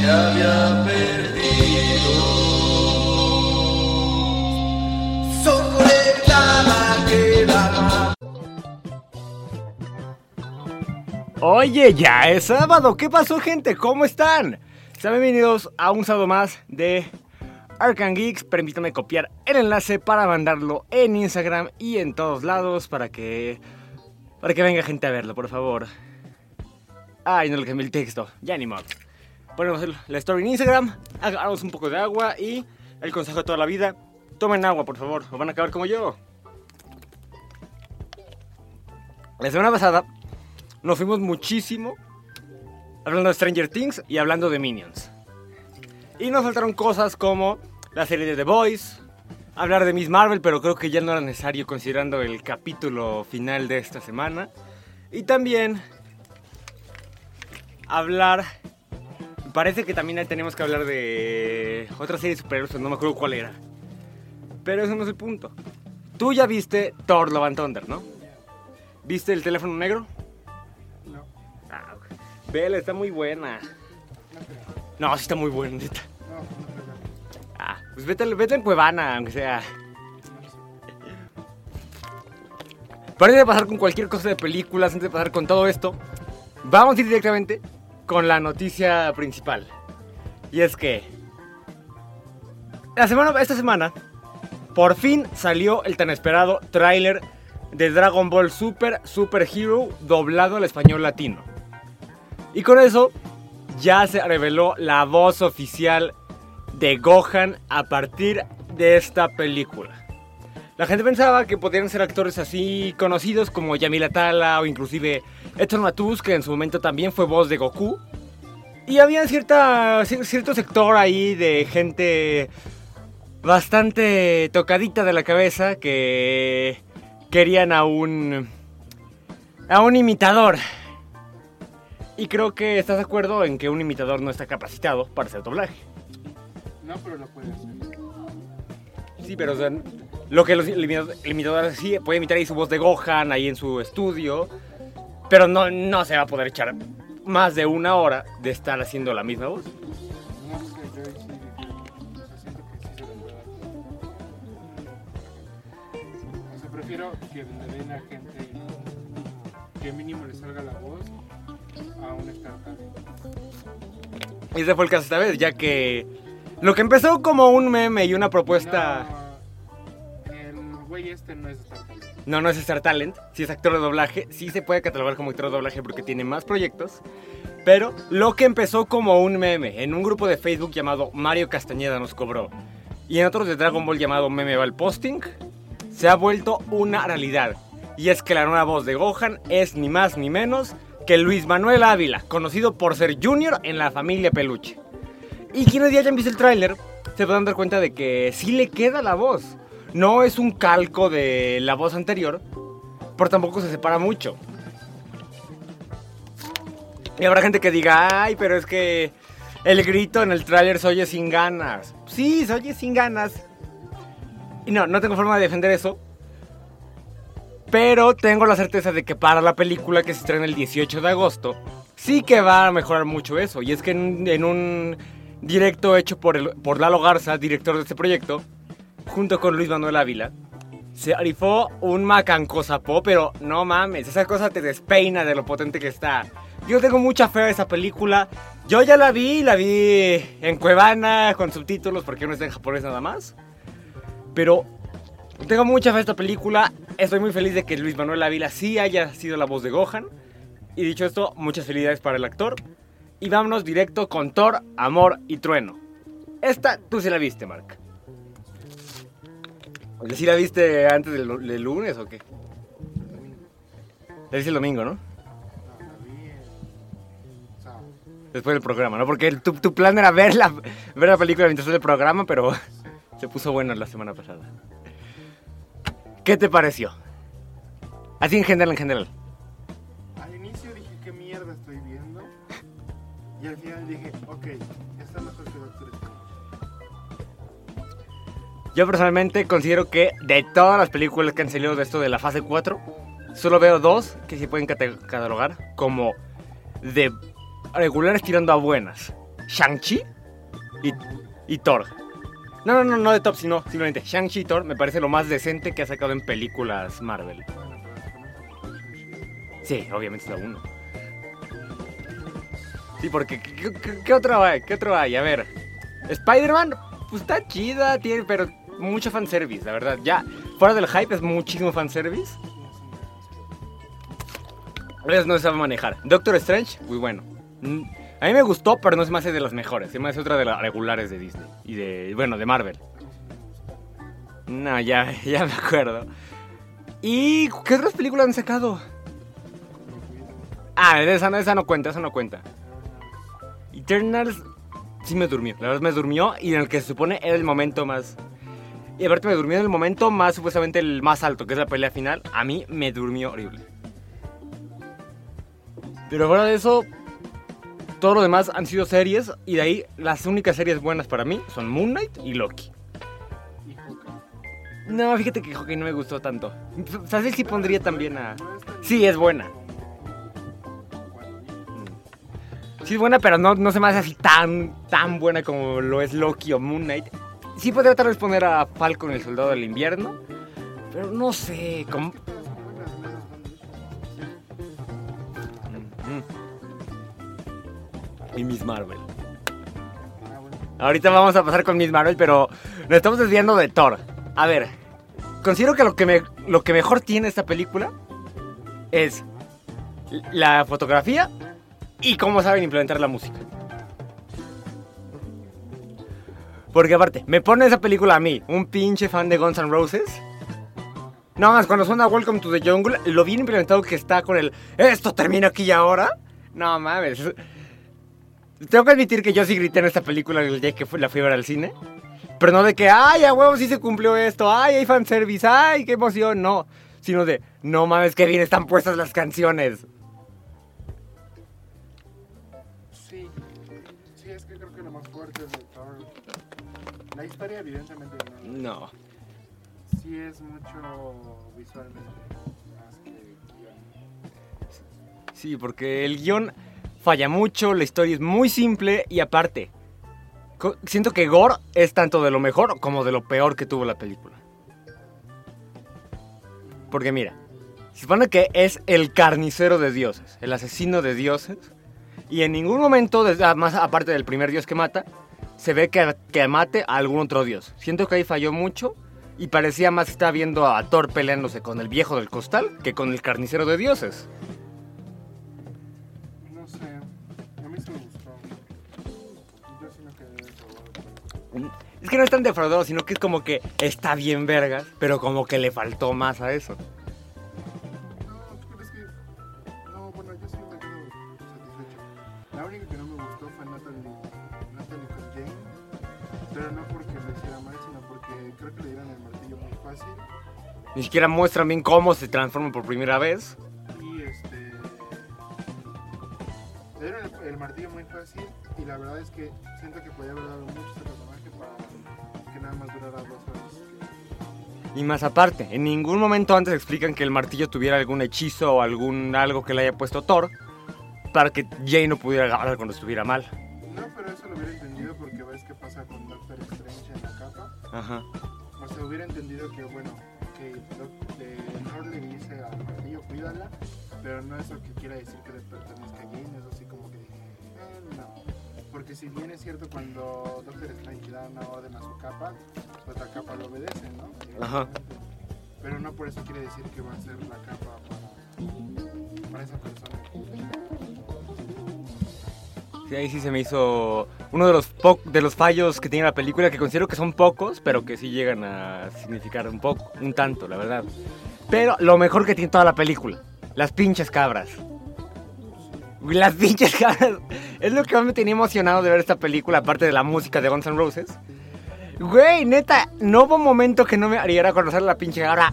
había perdido. Socorreta quedaba. Oye, ya es sábado. ¿Qué pasó, gente? ¿Cómo están? Sean bienvenidos a un sábado más de Arkham Geeks. Permítanme copiar el enlace para mandarlo en Instagram y en todos lados para que venga gente a verlo, por favor. Ay, no le cambié el texto. Ya ni modo. Ponemos la story en Instagram, hagamos un poco de agua y el consejo de toda la vida: tomen agua, por favor, o van a acabar como yo. La semana pasada nos fuimos muchísimo hablando de Stranger Things y hablando de Minions. Y nos faltaron cosas como la serie de The Boys, hablar de Miss Marvel, pero creo que ya no era necesario considerando el capítulo final de esta semana. Y también hablar... Parece que también tenemos que hablar de otra serie de superhéroes, no me acuerdo cuál era. Pero ese no es el punto. Tú ya viste Thor Love and Thunder, ¿no? ¿Viste El teléfono negro? No. Ah, okay. Vela, está muy buena. No, sí está muy buena, neta. Ah, pues vete en Cuevana, aunque sea. Pero antes de pasar con cualquier cosa de películas, antes de pasar con todo esto, vamos a ir directamente con la noticia principal. Y es que esta semana por fin salió el tan esperado tráiler de Dragon Ball Super Hero doblado al español latino. Y con eso ya se reveló la voz oficial de Gohan a partir de esta película. La gente pensaba que podrían ser actores así conocidos como Yamil Atala o inclusive Héctor Matús, que en su momento también fue voz de Goku. Y había cierto sector ahí de gente bastante tocadita de la cabeza que querían a un imitador. Y creo que estás de acuerdo en que un imitador no está capacitado para hacer doblaje. No, pero lo puede hacer. Sí, pero o sea, lo que el imitador sí puede imitar ahí su voz de Gohan ahí en su estudio, pero no se va a poder echar más de una hora de estar haciendo la misma voz. No sé, yo sí siento que sí se lo puede hacer. O sea, prefiero que le den a gente que mínimo le salga la voz a un startup. Y ese fue el caso esta vez, ya que lo que empezó como un meme y una propuesta... No, el güey este no es startup. No es Star Talent, sí es actor de doblaje, sí se puede catalogar como actor de doblaje porque tiene más proyectos. Pero lo que empezó como un meme en un grupo de Facebook llamado Mario Castañeda nos cobró y en otros de Dragon Ball llamado Meme Val Posting, se ha vuelto una realidad. Y es que la nueva voz de Gohan es ni más ni menos que Luis Manuel Ávila, conocido por ser Junior en La Familia Peluche. Y quienes ya hayan visto el tráiler se podrán dar cuenta de que sí le queda la voz. No es un calco de la voz anterior, pero tampoco se separa mucho. Y habrá gente que diga, ay, pero es que el grito en el tráiler se oye sin ganas. Sí, se oye sin ganas. Y no tengo forma de defender eso. Pero tengo la certeza de que para la película que se estrena el 18 de agosto, sí que va a mejorar mucho eso. Y es que en un directo hecho por Lalo Garza, director de este proyecto, junto con Luis Manuel Ávila, se rifó un macancosapó, pero no mames, esa cosa te despeina de lo potente que está. Yo tengo mucha fe a esa película. Yo ya la vi en Cuevana con subtítulos porque no está en japonés nada más. Pero tengo mucha fe a esta película. Estoy muy feliz de que Luis Manuel Ávila sí haya sido la voz de Gohan. Y dicho esto, muchas felicidades para el actor. Y vámonos directo con Thor, Amor y Trueno. Esta tú sí la viste, Mark. ¿Sí la viste antes del lunes o qué? La viste el domingo, ¿no? No, la vi el sábado. Después del programa, ¿no? Porque tu plan era ver la película mientras del programa, pero se puso bueno la semana pasada. ¿Qué te pareció? Así en general. Al inicio dije, ¿qué mierda estoy viendo? Y al final dije, ok, está mejor que Doctor Strange. Yo personalmente considero que de todas las películas que han salido de esto de la fase 4, solo veo dos que se pueden catalogar como de regulares tirando a buenas. Shang-Chi y Thor. No de top, sino simplemente Shang-Chi y Thor me parece lo más decente que ha sacado en películas Marvel. Sí, obviamente es la 1. Sí, porque ¿qué otro hay? A ver, Spider-Man, pues está chida, pero mucho fanservice, la verdad. Ya, fuera del hype es muchísimo fanservice. A veces no se sabe manejar. Doctor Strange, muy bueno. A mí me gustó, pero no se me hace de las mejores. Se me hace otra de las regulares de Disney. Y de Marvel. No, ya me acuerdo. ¿Y qué otras películas han sacado? Esa no cuenta. Eternals sí me durmió. La verdad me durmió y en el que se supone era el momento más... Y aparte me durmió en el momento más, supuestamente el más alto, que es la pelea final. A mí me durmió horrible. Pero fuera de eso, todo lo demás han sido series. Y de ahí, las únicas series buenas para mí son Moon Knight y Loki. No, fíjate que Hawkeye no me gustó tanto. O sea, sí pondría también a... Sí, es buena. Sí es buena, pero no se me hace así tan buena como lo es Loki o Moon Knight. Sí podría tal vez poner a Falcon, el Soldado del Invierno. Pero no sé, como... Y Miss Marvel. Ahorita vamos a pasar con Miss Marvel, pero nos estamos desviando de Thor. A ver, considero que lo que mejor tiene esta película es la fotografía y cómo saben implementar la música. Porque aparte, me pone esa película a mí, un pinche fan de Guns N' Roses. No más, cuando suena Welcome to the Jungle, lo bien implementado que está con el "esto termina aquí y ahora". No mames. Tengo que admitir que yo sí grité en esta película el día que la fui a ver al cine. Pero no de que, ay, a huevo sí se cumplió esto, ay, hay fanservice, ay, qué emoción, no. Sino de, no mames, qué bien están puestas las canciones. Sí, es que creo que lo más fuerte es de Thor. La historia evidentemente No. Sí es mucho visualmente más que guión. Sí, porque el guión falla mucho, la historia es muy simple y aparte, siento que gore es tanto de lo mejor como de lo peor que tuvo la película. Porque mira, se supone que es el carnicero de dioses, el asesino de dioses, y en ningún momento, más aparte del primer dios que mata, se ve que mate a algún otro dios. Siento que ahí falló mucho y parecía más que estaba viendo a Thor peleándose con el viejo del costal que con el carnicero de dioses. No sé, a mí sí me gustó. Yo sí me quedé defraudado. Es que no es tan defraudado, sino que es como que está bien vergas, pero como que le faltó más a eso. No, pero es que... No, bueno, yo sí me quedo satisfecho. La única que no me gustó fue Natalie Cook Jane, pero no porque lo hiciera mal, sino porque creo que le dieron el martillo muy fácil. Ni siquiera muestran bien cómo se transforma por primera vez. Y le dieron el martillo muy fácil y la verdad es que siento que podía haber dado mucho a ese personaje para que nada más durara 2 horas. Y más aparte, en ningún momento antes explican que el martillo tuviera algún hechizo o algo que le haya puesto Thor para que Jane no pudiera agarrar cuando estuviera mal. No, pero eso lo hubiera entendido porque ves qué pasa con Doctor Strange en la capa. Ajá. O sea, hubiera entendido que, bueno, que Thor le dice al martillo, cuídala, pero no eso que quiera decir que le pertenezca a Jane, es así como que dije, no. Porque si bien es cierto cuando Doctor Strange da una orden a su capa, pues la capa lo obedece, ¿no? Ajá. Pero no por eso quiere decir que va a ser la capa para esa persona. Sí, ahí sí se me hizo uno de los fallos que tiene la película, que considero que son pocos, pero que sí llegan a significar un tanto, la verdad. Pero lo mejor que tiene toda la película, las pinches cabras. Las pinches cabras. Es lo que más me tenía emocionado de ver esta película, aparte de la música de Guns N' Roses. Güey, neta, no hubo un momento que no me haría conocer la pinche cabra.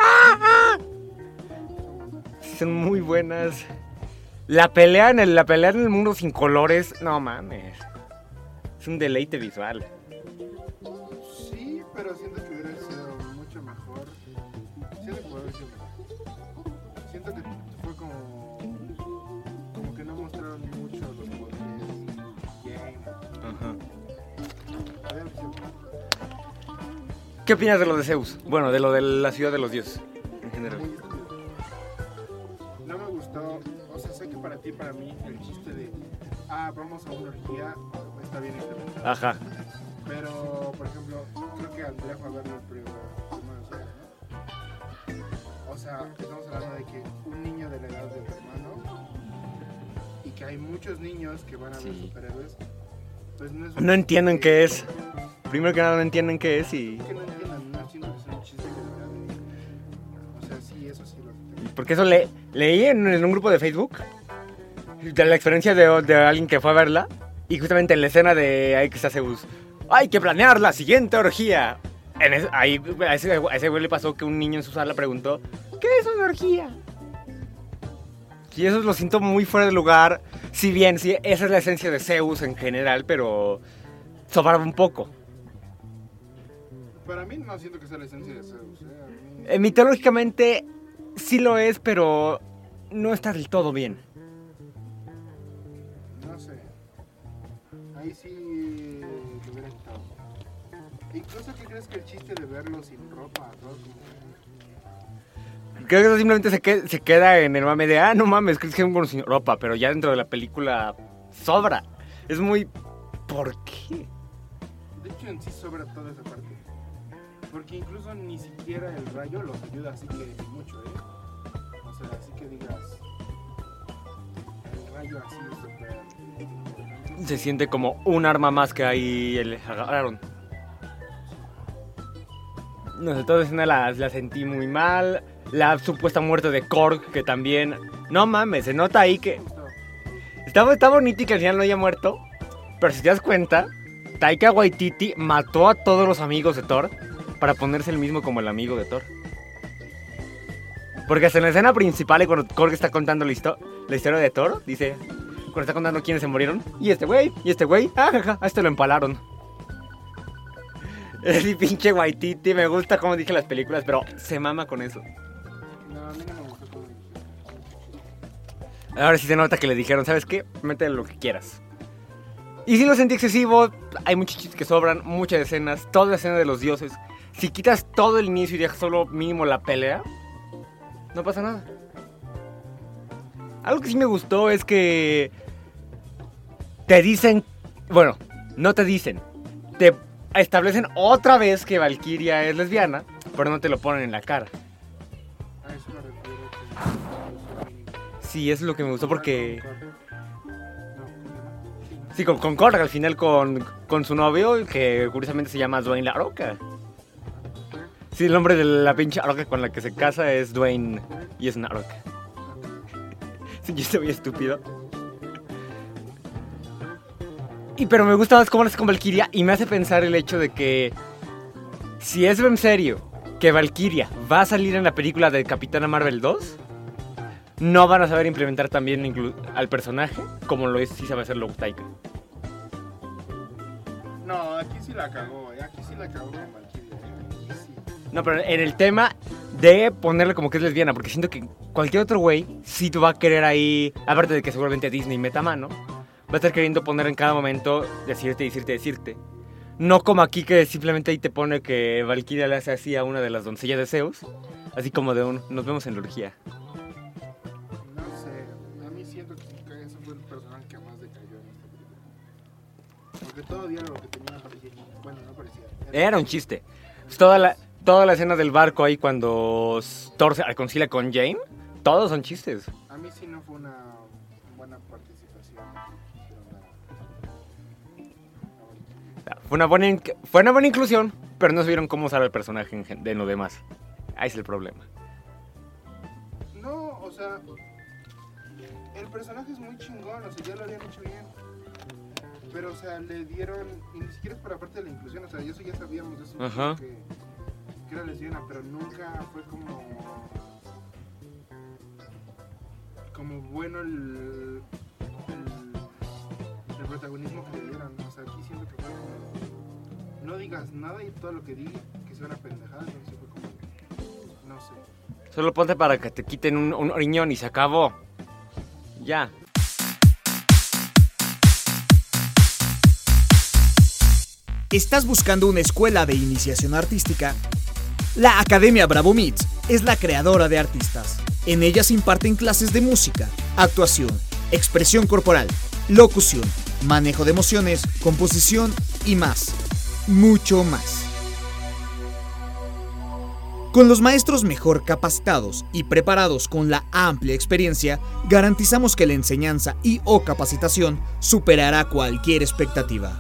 Son muy buenas. La pelea en el mundo sin colores, no mames. Es un deleite visual. Sí, pero siento que hubiera sido mucho mejor. Siento que hubiera sido mejor. Siento que fue como que no mostraron mucho los poderes. Game. ¿Qué opinas de lo de Zeus? Bueno, de lo de la ciudad de los dioses, en general. No me gustó, o sea, sé que para ti, para mí, el chiste de, vamos a una orgía, está bien implementado. Ajá. Pero, por ejemplo, creo que Andrea fue a verlo primero, ¿no? O sea, estamos hablando de que un niño de la edad de tu hermano, y que hay muchos niños que van a ver superhéroes, pues no es... No entienden qué es. Primero que nada no entienden qué es y... Que no entiendan, no siento que sea un chiste que debería de... O sea, sí, eso sí lo entiendo. Porque eso leí en un grupo de Facebook de la experiencia de alguien que fue a verla. Y justamente en la escena de ahí que está Zeus, hay que planear la siguiente orgía. Ahí a ese güey le pasó que un niño en su sala preguntó, ¿qué es una orgía? Y eso lo siento muy fuera de lugar. Si bien, sí, esa es la esencia de Zeus en general, pero sobraba un poco. Para mí no siento que sea la esencia de Zeus. A mí... Mitológicamente sí lo es, pero no está del todo bien. No sé. Ahí sí lo hubiera quitado. Incluso, ¿qué crees que el chiste de verlo sin ropa? ¿No? Creo que eso simplemente se queda en el mame de, no mames, creo que es un bueno sin ropa, pero ya dentro de la película sobra. Es muy... ¿Por qué? De hecho, en sí sobra toda esa parte. Porque incluso ni siquiera el rayo los ayuda así que mucho, O sea, así que digas... El rayo así es súper... Se siente como un arma más que ahí le agarraron. No sé, toda escena la sentí muy mal. La supuesta muerte de Korg, que también... No mames, se nota ahí que... Está bonito y que al final no haya muerto. Pero si te das cuenta, Taika Waititi mató a todos los amigos de Thor para ponerse el mismo como el amigo de Thor. Porque hasta en la escena principal, y cuando Korg está contando la historia de Thor, dice... Cuando está contando quiénes se murieron. Y este güey, a este lo empalaron. Es mi pinche Waititi, me gusta como dije las películas, pero se mama con eso. No, a mí no me gustó como dije. Ahora sí se nota que le dijeron, ¿sabes qué? Métele lo que quieras. Y sí lo sentí excesivo, hay muchos chistes que sobran, muchas escenas, toda la escena de los dioses. Si quitas todo el inicio y dejas solo mínimo la pelea, no pasa nada. Algo que sí me gustó es que te dicen, bueno, no te dicen, te establecen otra vez que Valkyria es lesbiana, pero no te lo ponen en la cara. A eso me refiero. Sí, eso es lo que me gustó porque... Sí, con Korg al final con su novio, que curiosamente se llama Dwayne La Roca. Sí, el nombre de la pinche roca con la que se casa es Dwayne y es una roca. Sí, yo estoy muy estúpido. Pero me gusta más cómo lo hace con Valkyria y me hace pensar el hecho de que si es en serio que Valkyria va a salir en la película de Capitana Marvel 2, no van a saber implementar también al personaje como lo es si sabe hacerlo Taika. No, aquí sí la cagó, aquí sí la cagó con Valkyria. Aquí sí. No, pero en el tema de ponerle como que es lesbiana, porque siento que cualquier otro güey sí te va a querer ahí, aparte de que seguramente Disney meta mano, va a estar queriendo poner en cada momento decirte. No como aquí que simplemente ahí te pone que Valkyria le hace así a una de las doncellas de Zeus, así como de nos vemos en la orgía. No sé, a mí siento que ese fue el personaje que más decayó en esta película. Porque todo diálogo que tenía parecía, bueno, no parecía. Era un chiste. Toda la escena del barco ahí cuando Thor se reconcilia con Jane, todos son chistes. A mí sí no fue una buena participación. Fue una buena inclusión, pero no supieron cómo usar el personaje de lo demás. Ahí es el problema. No, o sea, el personaje es muy chingón, o sea, ya lo habían hecho bien. Pero, o sea, le dieron, y ni siquiera es para parte de la inclusión, o sea, eso ya sabíamos de eso, que era lesbiana, pero nunca fue como bueno el protagonismo que le dieron. O sea, aquí siento que fue como, no digas nada y todo lo que diga que sea una pendejada, entonces fue como, no sé. Solo ponte para que te quiten un riñón y se acabó. Ya. ¿Estás buscando una escuela de iniciación artística? La Academia Bravo Meets es la creadora de artistas. En ella se imparten clases de música, actuación, expresión corporal, locución, manejo de emociones, composición y más. Mucho más. Con los maestros mejor capacitados y preparados con la amplia experiencia, garantizamos que la enseñanza y o capacitación superará cualquier expectativa.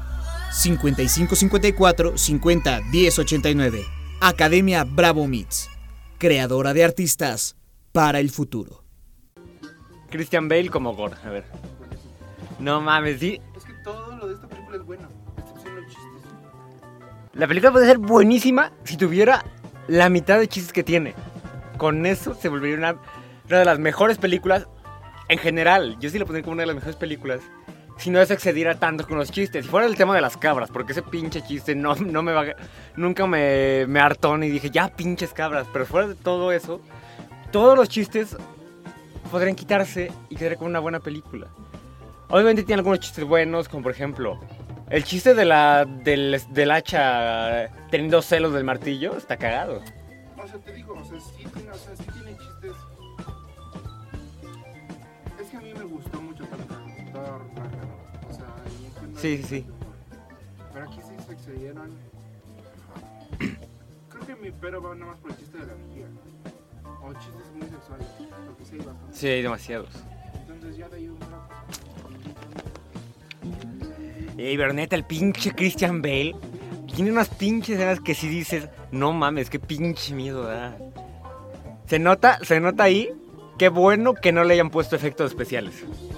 5554 50 10 89. Academia Bravo Meets, creadora de artistas para el futuro. Christian Bale como Gore, a ver. No mames, sí. Es que todo lo de esta película es bueno, excepción los chistes. La película puede ser buenísima si tuviera la mitad de chistes que tiene. Con eso se volvería una de las mejores películas en general. Yo sí la pondría como una de las mejores películas. Si no se excediera tanto con los chistes. Si fuera el tema de las cabras, porque ese pinche chiste no me va... Nunca me hartó ni dije, ya pinches cabras. Pero fuera de todo eso, todos los chistes podrían quitarse y quedaría como una buena película. Obviamente tiene algunos chistes buenos, como por ejemplo, el chiste del hacha teniendo celos del martillo, está cagado. O sea, te digo, sí tiene chistes. Es que a mí me gustó mucho Thor Ragnarok. O sea, entiendo Sí. Pero aquí sí se excedieron. Creo que mi pero va nada más por el chiste de la vigilia. O chistes muy sexuales. Porque sí hay bastante. Sí, hay demasiados. Entonces ya de ahí un rato. Pero neta, el pinche Christian Bale tiene unas pinches escenas que si dices, no mames, qué pinche miedo da. Se nota ahí, qué bueno que no le hayan puesto efectos especiales.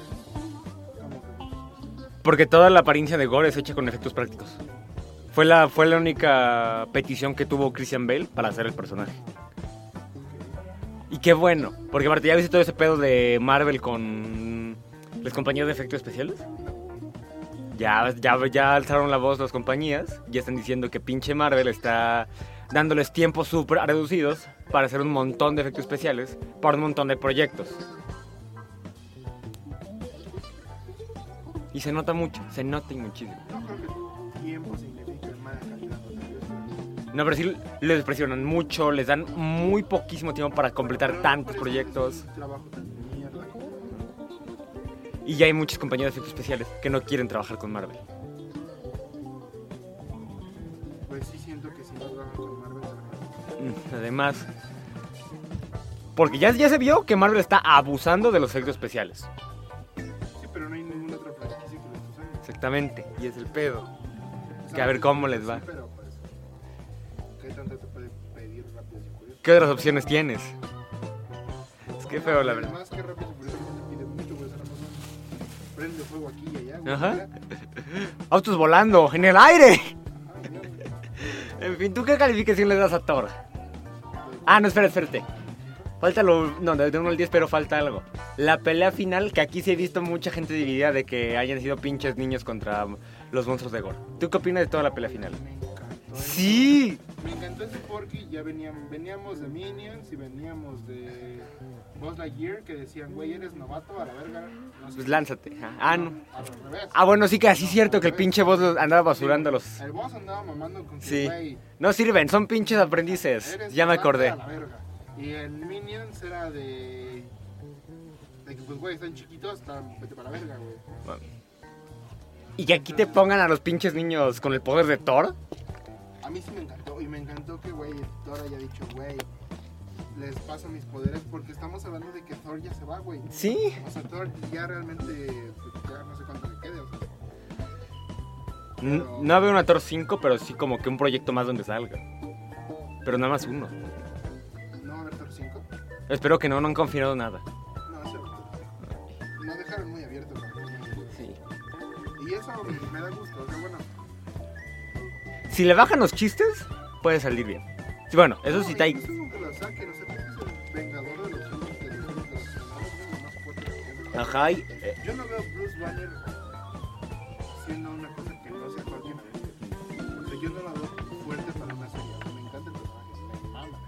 Porque toda la apariencia de Gore es hecha con efectos prácticos. Fue la única petición que tuvo Christian Bale para hacer el personaje. Y qué bueno, porque aparte ya viste todo ese pedo de Marvel con las compañías de efectos especiales. Ya alzaron la voz las compañías, ya están diciendo que pinche Marvel está dándoles tiempos súper reducidos para hacer un montón de efectos especiales para un montón de proyectos. Y se nota mucho, se nota muchísimo. No creo que tiempo significa mala calidad. No, pero sí les presionan mucho, les dan muy poquísimo tiempo para completar tantos proyectos. Es un trabajo tan de mierda. Y ya hay muchas compañías de efectos especiales que no quieren trabajar con Marvel. Pues sí siento que si no trabajan con Marvel Además, porque ya se vio que Marvel está abusando de los efectos especiales. sí, pero no hay ninguna otra franquicia que lo esté usando. Exactamente, y es el pedo. O sea, Que a ver cómo les sí, va. pero pues, ¿qué tanto te puede pedir Rápidos y Furiosos? ¿Qué otras opciones tienes? Es que feo, la verdad. Además que Rápidos y Furiosos no te pide mucho, güey, prende fuego aquí y allá, güey. Ajá. Ya. Autos volando, en el aire. Ah, ya, güey. En fin, ¿tú qué calificación le das a Thor? Ah, no, espérate. Falta de 1 al 10, pero falta algo. La pelea final, que aquí sí he visto mucha gente dividida de que hayan sido pinches niños contra los monstruos de Gore. ¿Tú qué opinas de toda la pelea final? Me encantó. ¡Sí! Me encantó ese Porky, ya veníamos de Minions y veníamos de Buzz Lightyear que decían, güey, eres novato, a la verga. No sé. Pues lánzate. Ah, no. Al revés. Ah, bueno, sí que así es cierto que el pinche boss andaba basurando los... El boss andaba mamando con Sí. que, güey, No sirven, son pinches aprendices. eres Ya me novato, acordé. a la verga. Y en Minions era de que, pues, güey, están chiquitos, vete para la verga, güey. Y que aquí te pongan a los pinches niños con el poder de Thor. A mí sí me encantó, y me encantó que, güey, Thor haya dicho, güey, les paso mis poderes, porque estamos hablando de que Thor ya se va, güey. Sí. O sea, Thor ya realmente, pues, ya no sé cuánto le quede, o sea. No veo una Thor 5, pero sí como que un proyecto más donde salga. Pero nada más uno. ¿No va a haber Thor 5? Espero que no han confirmado nada. No, sí, lo dejaron muy abierto para mí. Sí. Y eso me da gusto, o sea, bueno. Si le bajan los chistes, puede salir bien. Sí, bueno, eso sí está ahí. Incluso aunque lo saquen, o sea, creo que es el vengador de los hombres de los más fuertes. Ajá. Yo no veo a Bruce Banner siendo una cosa que no sea cualquier manera. O sea, yo no la veo fuerte para una serie. O sea, me encanta el personaje, me mama.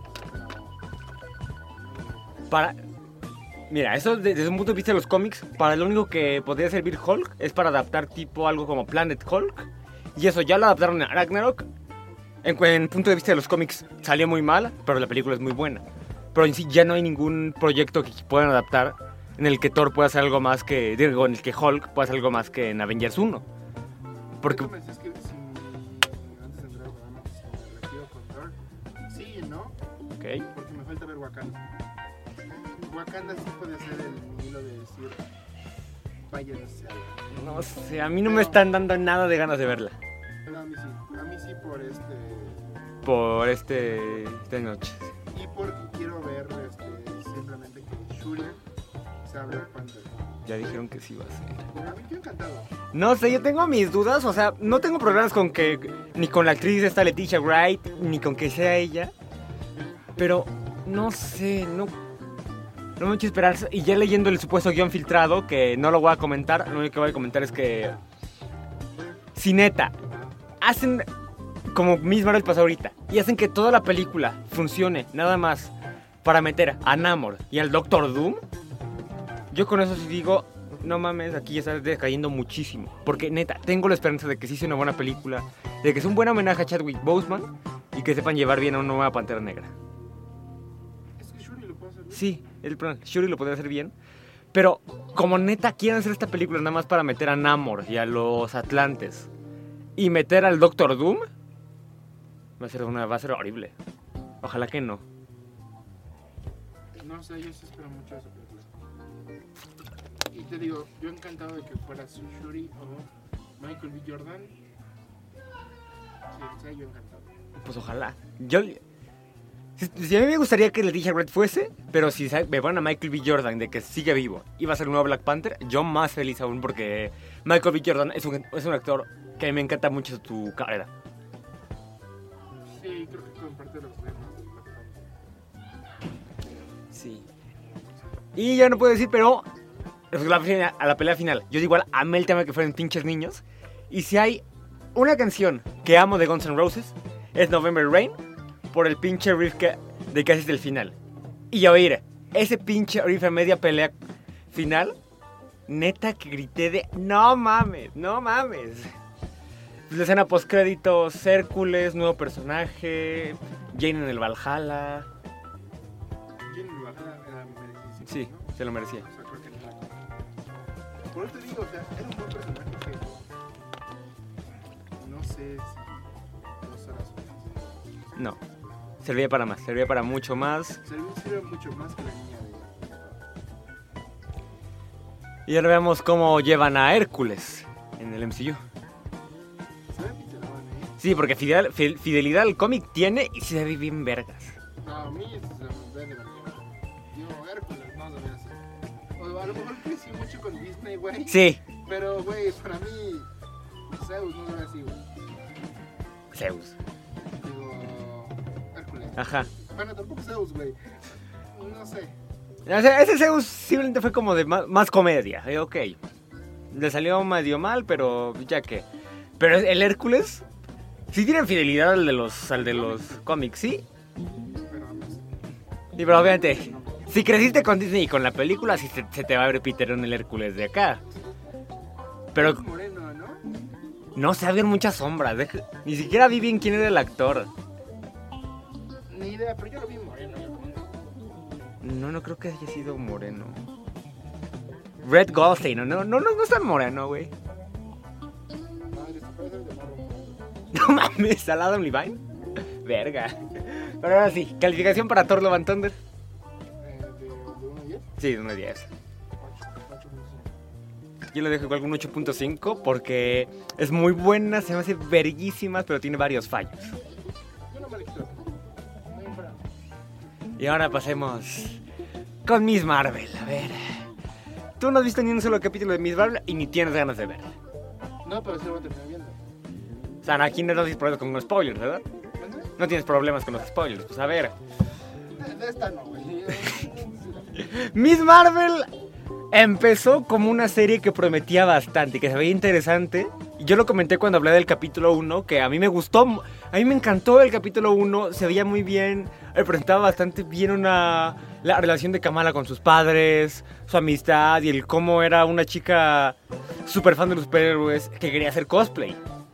Para... Mira, eso desde un punto de vista de los cómics, para lo único que podría servir Hulk es para adaptar tipo algo como Planet Hulk Y eso ya lo adaptaron a Ragnarok. En punto de vista de los cómics salió muy mal, pero la película es muy buena. Pero en sí ya no hay ningún proyecto que puedan adaptar en el que Thor pueda hacer algo más que... Digo, en el que Hulk pueda hacer algo más que en Avengers 1. Porque... Es que si, antes de entrar al programa, si me refiero con Thor, sí, ¿no? Ok. Porque me falta ver Wakanda. Wakanda sí puede ser el hilo de decir, vaya, no sé. No sé, a mí no me están dando nada de ganas de verla. No, a mí sí Por esta noche. y porque quiero ver simplemente que Shuri sea Black Panther. Ya dijeron que sí va a ser. A mí yo encantado. No sé, yo tengo mis dudas, o sea, no tengo problemas con que... Ni con la actriz esta Leticia Wright, ni con que sea ella. Pero, no sé, no me mucho esperanza. Y ya leyendo el supuesto guión filtrado, que no lo voy a comentar, lo único que voy a comentar es que... Si neta, hacen como Miss Marvel pasó ahorita, y hacen que toda la película funcione, nada más, para meter a Namor y al Doctor Doom, yo con eso sí digo, no mames, aquí ya está decayendo muchísimo. Porque neta, tengo la esperanza de que sí sea una buena película, de que sea un buen homenaje a Chadwick Boseman, y que sepan llevar bien a una nueva Pantera Negra. Es que Shuri lo puede hacer bien. Sí, el plan, Shuri lo podría hacer bien. Pero como neta quieren hacer esta película nada más para meter a Namor y a los Atlantes y meter al Doctor Doom, va a ser horrible. Ojalá que no. No sé, yo sí espero mucho esa película. Y te digo, yo encantado de que fuera Shuri o Michael B. Jordan. Sí, o sea, yo encantado. Pues ojalá. Si a mí me gustaría que Leticia Wright fuese, pero si me van a Michael B. Jordan de que sigue vivo y va a ser un nuevo Black Panther, yo más feliz aún porque Michael B. Jordan es un actor que a mí me encanta mucho su carrera. Sí, creo que comparte los temas de Black Panther. Sí. Y ya no puedo decir, pero a la pelea final, yo igual amé el tema que fueran pinches niños. Y si hay una canción que amo de Guns N' Roses, es November Rain, por el pinche riff de casi del final. Y oír ese pinche riff a media pelea final, neta que grité de no mames, no mames. La escena post créditos, Hércules, nuevo personaje, Jane en el Valhalla. Jane Valhalla era merecidísimo, Sí, ¿no? se lo merecía. O sea, creo que no. Por eso te digo, o sea, era un buen personaje que no sé si 2 horas suficientes. No, servía para más, servía para mucho más. Sirve mucho más que la niña de... Y ahora veamos cómo llevan a Hércules en el MCU. Se ve piterón, ¿eh? Sí, porque fidelidad al cómic tiene y se ve bien vergas. No, a mí se me ve divertido. Digo, Hércules no se ve así. O a lo mejor crecí mucho con Disney, güey. Sí, Pero, güey, para mí, Zeus no se ve así, güey. Zeus. Digo, Hércules. Ajá. Bueno, tampoco Zeus, güey. No sé. O sea, ese Zeus simplemente fue como de más comedia. Ok. Le salió medio mal, pero ya que. Pero el Hércules sí tiene fidelidad al de los cómics, ¿sí? Pero no sé. Sí, pero obviamente, si creciste con Disney y con la película, sí se te va a ver Peter en el Hércules de acá. Pero Es moreno, ¿no? no se ven muchas sombras. Ni siquiera vi bien quién era el actor. Ni idea, pero yo lo vi moreno. No creo que haya sido moreno. Red Goldstein, no es tan moreno, güey. Madre, se puede ser de morro. No mames, ¿al Adam Levine? Verga. Pero ahora sí, calificación para Thor Love and Thunder. ¿De 1 a 10? Sí, de 1 a 10. 8.5. Yo le dejo igual un 8.5 porque es muy buena, se me hace verguísima, pero tiene varios fallos. Yo no me le quito. No hay fuera. Y ahora pasemos con Miss Marvel. A ver, tú no has visto ni un solo capítulo de Miss Marvel y ni tienes ganas de verla. No, pero sí lo voy a terminar viendo. O sea, aquí no tienes problemas con los spoilers, ¿verdad? ¿Mande? No tienes problemas con los spoilers. Pues a ver, De esta no, güey. Miss Marvel empezó como una serie que prometía bastante, que se veía interesante. Y yo lo comenté cuando hablé del capítulo 1, que a mí me gustó, a mí me encantó el capítulo 1, se veía muy bien, representaba bastante bien la relación de Kamala con sus padres, su amistad y el cómo era una chica súper fan de los superhéroes que quería hacer cosplay.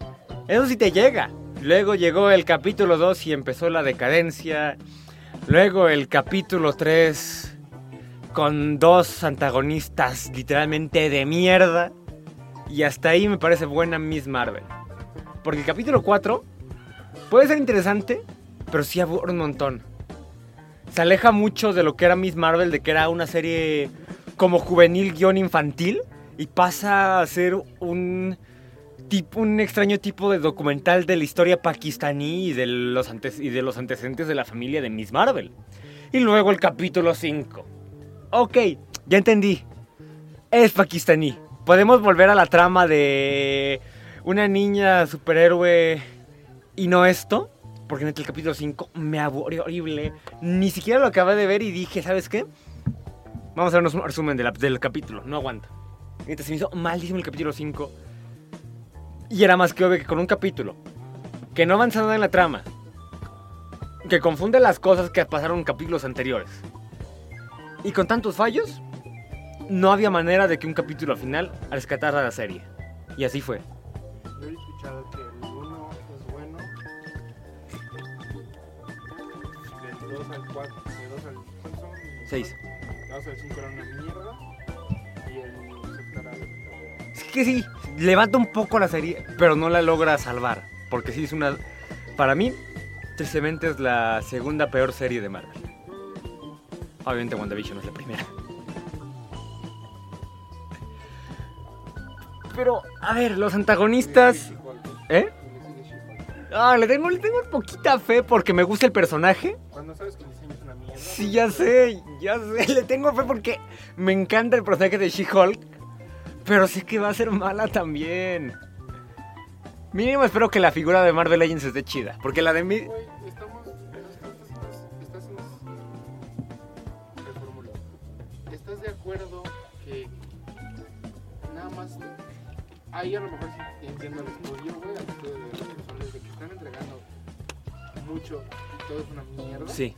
Eso sí te llega. Luego llegó el capítulo 2 y empezó la decadencia. Luego el capítulo 3 con 2 antagonistas literalmente de mierda. Y hasta ahí me parece buena Miss Marvel. Porque el capítulo 4 puede ser interesante, pero sí aburre un montón. Se aleja mucho de lo que era Miss Marvel, de que era una serie como juvenil guión infantil. Y pasa a ser un extraño tipo de documental de la historia pakistaní y de los antecedentes de la familia de Miss Marvel. Y luego el capítulo 5. Ok, ya entendí. Es pakistaní. Podemos volver a la trama de una niña superhéroe y no esto. Porque en el capítulo 5 me aburrió horrible. Ni siquiera lo acabé de ver y dije, ¿sabes qué? Vamos a vernos un resumen del capítulo. No aguanto. Entonces se me hizo malísimo el capítulo 5. Y era más que obvio que con un capítulo que no avanza nada en la trama, que confunde las cosas que pasaron en capítulos anteriores, y con tantos fallos, no había manera de que un capítulo final rescatara la serie. Y así fue. Yo he escuchado que el 1 es bueno, del 2 al 4, de 2 al 5 6. 2 al 5 era una mierda, y el sexto era Es que sí, levanta un poco la serie, pero no la logra salvar. Porque sí es una... Para mí, tristemente es la segunda peor serie de Marvel. Obviamente WandaVision es la primera. Pero, a ver, los antagonistas... ¿Eh? Ah, le tengo poquita fe porque me gusta el personaje. Cuando sabes que el diseño es una mierda. Sí, ya sé. Le tengo fe porque me encanta el personaje de She-Hulk. Pero sé que va a ser mala también. Mínimo espero que la figura de Marvel Legends esté chida. Porque la de mí... Güey, ¿estás de acuerdo que nada más... Ahí a lo mejor sí entiendo el estudio, güey, al estudio de los personajes, de que están entregando mucho y todo es una mierda? Sí.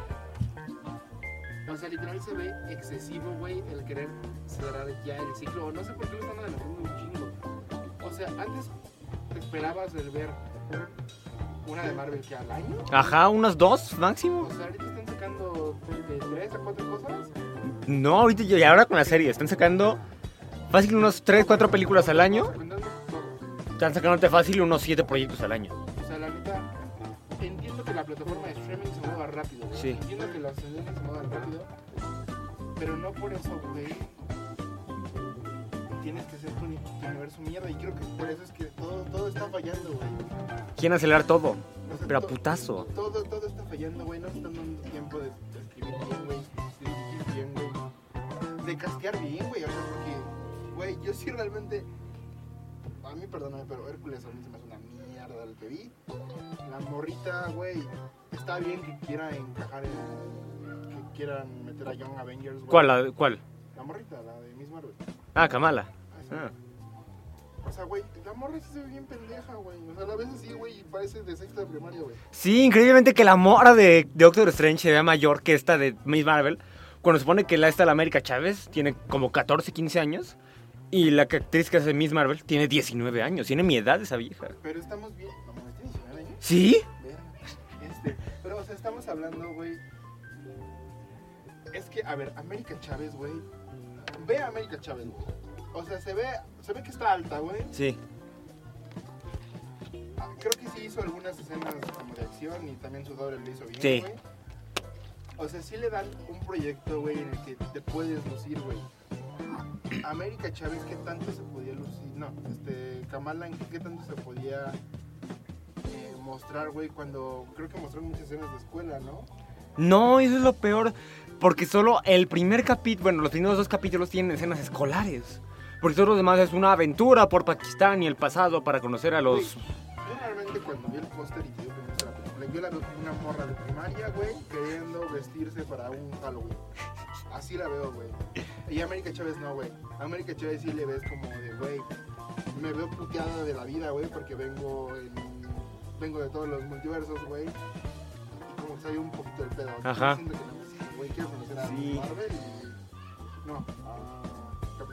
O sea, literal se ve excesivo, güey, el querer cerrar ya el ciclo. O no sé por qué lo están adelantando un chingo. O sea, antes te esperabas el ver una de Marvel que al año. Ajá, unas 2 máximo. O sea, ahorita están sacando de 3 a 4 cosas. No, ahorita y ahora con la serie. Están sacando fácil unos 3, 4 películas al año. Están sacándote fácil unos 7 proyectos al año. O sea, la neta, entiendo que la plataforma de streaming se mueva rápido, güey. Sí. Entiendo que las tendencias se muevan rápido, pero no por eso, güey, tienes que hacer tu universo mierda. Y creo que por eso es que todo está fallando, güey. Quieren acelerar todo, O sea, pero a putazo. Todo está fallando, güey. No se están dando tiempo de escribir bien, güey. De dirigir bien, güey. De castear bien, güey. O sea, porque, güey, yo sí realmente... A mí, perdóname, pero Hércules a mí se me hace una mierda el que vi. La morrita, güey, está bien que quiera encajar en... Que quieran meter a Young Avengers, güey. ¿Cuál? La morrita, la de Miss Marvel. Ah, Kamala. Sí. Ah. O sea, güey, la morra sí se ve bien pendeja, güey. O sea, a la vez sí, güey, y parece de sexto de primaria, güey. Sí, increíblemente que la mora de Doctor Strange se vea mayor que esta de Miss Marvel. Cuando se supone que la América Chávez tiene como 14, 15 años. Y la actriz que hace Miss Marvel tiene 19 años. Tiene mi edad esa vieja. Pero estamos bien... No, ¿tiene 19 años? ¿Sí? Pero, o sea, estamos hablando, güey... Es que, a ver, América Chávez, güey... Ve a América Chávez, güey. O sea, se ve que está alta, güey. Sí. Creo que sí hizo algunas escenas como de acción y también su doble le hizo bien, Sí. güey. O sea, sí le dan un proyecto, güey, en el que te puedes lucir, güey. América Chávez, ¿qué tanto se podía lucir? No, Kamala, ¿qué tanto se podía mostrar, güey? Cuando creo que mostró muchas escenas de escuela, ¿no? No, eso es lo peor. Porque solo el primer capítulo, bueno, los primeros 2 capítulos tienen escenas escolares. Porque todos los demás es una aventura por Pakistán y el pasado para conocer a los... Güey, yo realmente cuando vi el póster y te digo que me gusta la película, yo la veo como una morra de primaria, güey, queriendo vestirse para un Halloween. Así la veo, güey. Y América Chávez no, güey. América Chávez sí le ves como de, güey, me veo puteada de la vida, güey, porque vengo de todos los multiversos, güey. Y como que salió un poquito del pedo. Ajá. Siento que no, güey, quiero conocer a Sí. Marvel y... No, a Capitán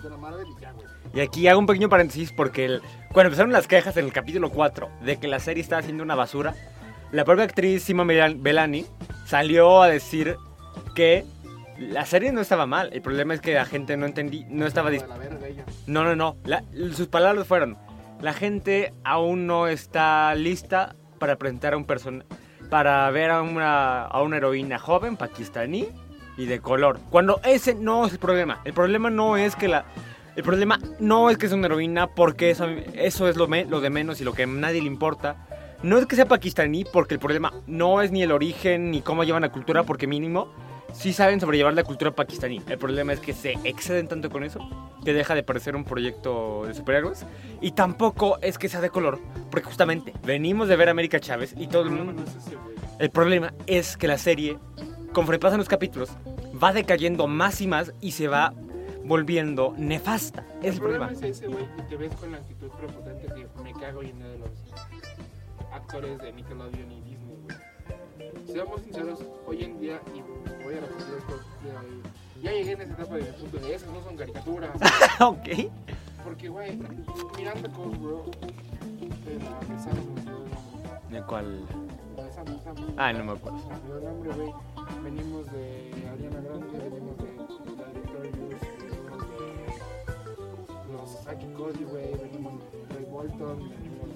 Capitana Marvel y ya, güey. Y aquí hago un pequeño paréntesis porque cuando empezaron las quejas en el capítulo 4 de que la serie estaba haciendo una basura, la propia actriz Sima Belani salió a decir que la serie no estaba mal. El problema es que la gente no estaba... De la verga ella. No. Sus palabras fueron: la gente aún no está lista para presentar a un para ver a una heroína joven, pakistaní y de color. Cuando ese no es el problema. El problema no es que es una heroína, porque eso es lo de menos y lo que a nadie le importa. No es que sea pakistaní, porque el problema no es ni el origen ni cómo llevan la cultura, porque mínimo sí saben sobrellevar la cultura pakistaní. El problema es que se exceden tanto con eso que deja de parecer un proyecto de superhéroes. Y tampoco es que sea de color, porque justamente venimos de ver a América Chávez y todo el mundo... No es ese, güey. El problema es que la serie, conforme pasan los capítulos, va decayendo más y más y se va volviendo nefasta. Es el problema. es ese, güey, y te ves con la actitud prepotente que me cago y de los actores de Nickelodeon y Disney, güey. Seamos sinceros, hoy en día, y voy a repetir esto, ya llegué en esa etapa de mi punto de esas no son caricaturas. Ok. Porque, güey, Miranda Cosgrove, bro, de la de Sam, ¿De cuál? la de Sam, Ah, no me acuerdo. el nombre, güey, venimos de Ariana Grande, venimos de la Victorious, venimos de los Saki Cody, güey, venimos de Ray Bolton, venimos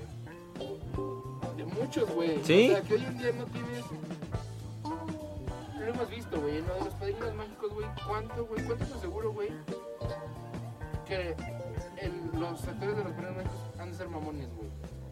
de muchos, güey. ¿Sí? O sea, que hoy en día no tienes... Lo hemos visto, güey, en lo de los Padrinos Mágicos, güey. ¿Cuánto te aseguro, güey? Que los actores de los Padrinos Mágicos han de ser mamones, güey.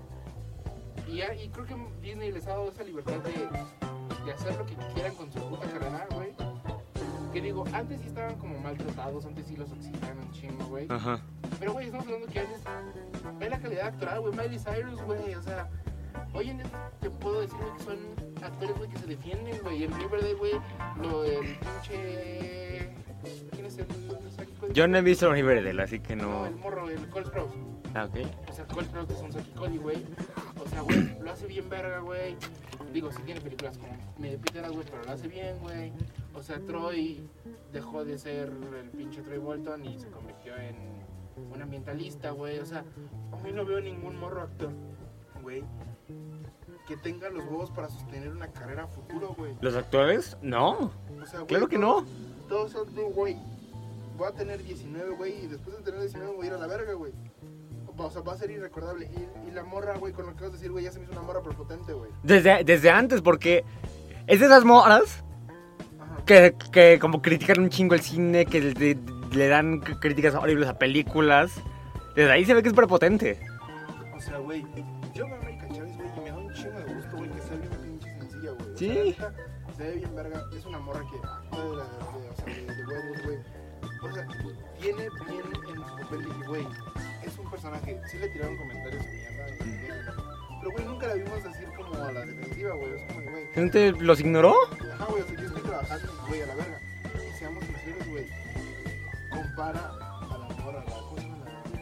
Y creo que Disney les ha dado esa libertad de hacer lo que quieran con su puta carrera, güey. Que digo, antes sí estaban como maltratados, antes sí los oxidaban un chingo, güey. Ajá. Pero, güey, estamos hablando que antes... Ve la calidad actoral, güey, Miley Cyrus, güey, o sea... Hoy en día te puedo decir, güey, que son actores, güey, que se defienden, güey. En Riverdale, güey, el pinche... ¿Quién es el Saki Cody? Yo no he visto Riverdale, así que No, no... el morro, el Cole Sprouse. Ah, ok. O sea, Cole Sprouse es un Saki Cody, güey. O sea, güey, lo hace bien verga, güey. Digo, sí tiene películas como medio píteras, güey, pero lo hace bien, güey. O sea, Troy dejó de ser el pinche Troy Bolton y se convirtió en un ambientalista, güey. O sea, a mí no veo ningún morro actor, Güey, que tenga los huevos para sostener una carrera a futuro, güey. ¿Los actores? No. O sea, güey, Claro que no. Todos son, güey, voy a tener 19, güey, y después de tener 19 voy a ir a la verga, güey. O sea, va a ser irrecordable. Y la morra, güey, con lo que vas a decir, güey, ya se me hizo una morra prepotente, güey. Desde antes, porque es de esas morras Ajá. que como critican un chingo el cine, que le dan críticas horribles a películas. Desde ahí se ve que es prepotente. O sea, güey, yo veo a América Chávez, güey, y me da un chingo de gusto, güey, que sea bien pinche sencilla, güey. O Sí. sea, la neta, se ve bien verga. Es una morra que actúa de huevos, güey. O sea, tiene bien en su papel y, güey, es un personaje. Sí le tiraron comentarios de mierda, pero, güey, nunca la vimos decir como a la defensiva, güey. Es como, güey, ¿Gente los ignoró? ajá, güey, o sea, yo estoy trabajando, güey, a la verga. Y seamos sinceros, güey, compara a la morra, ¿cómo se llama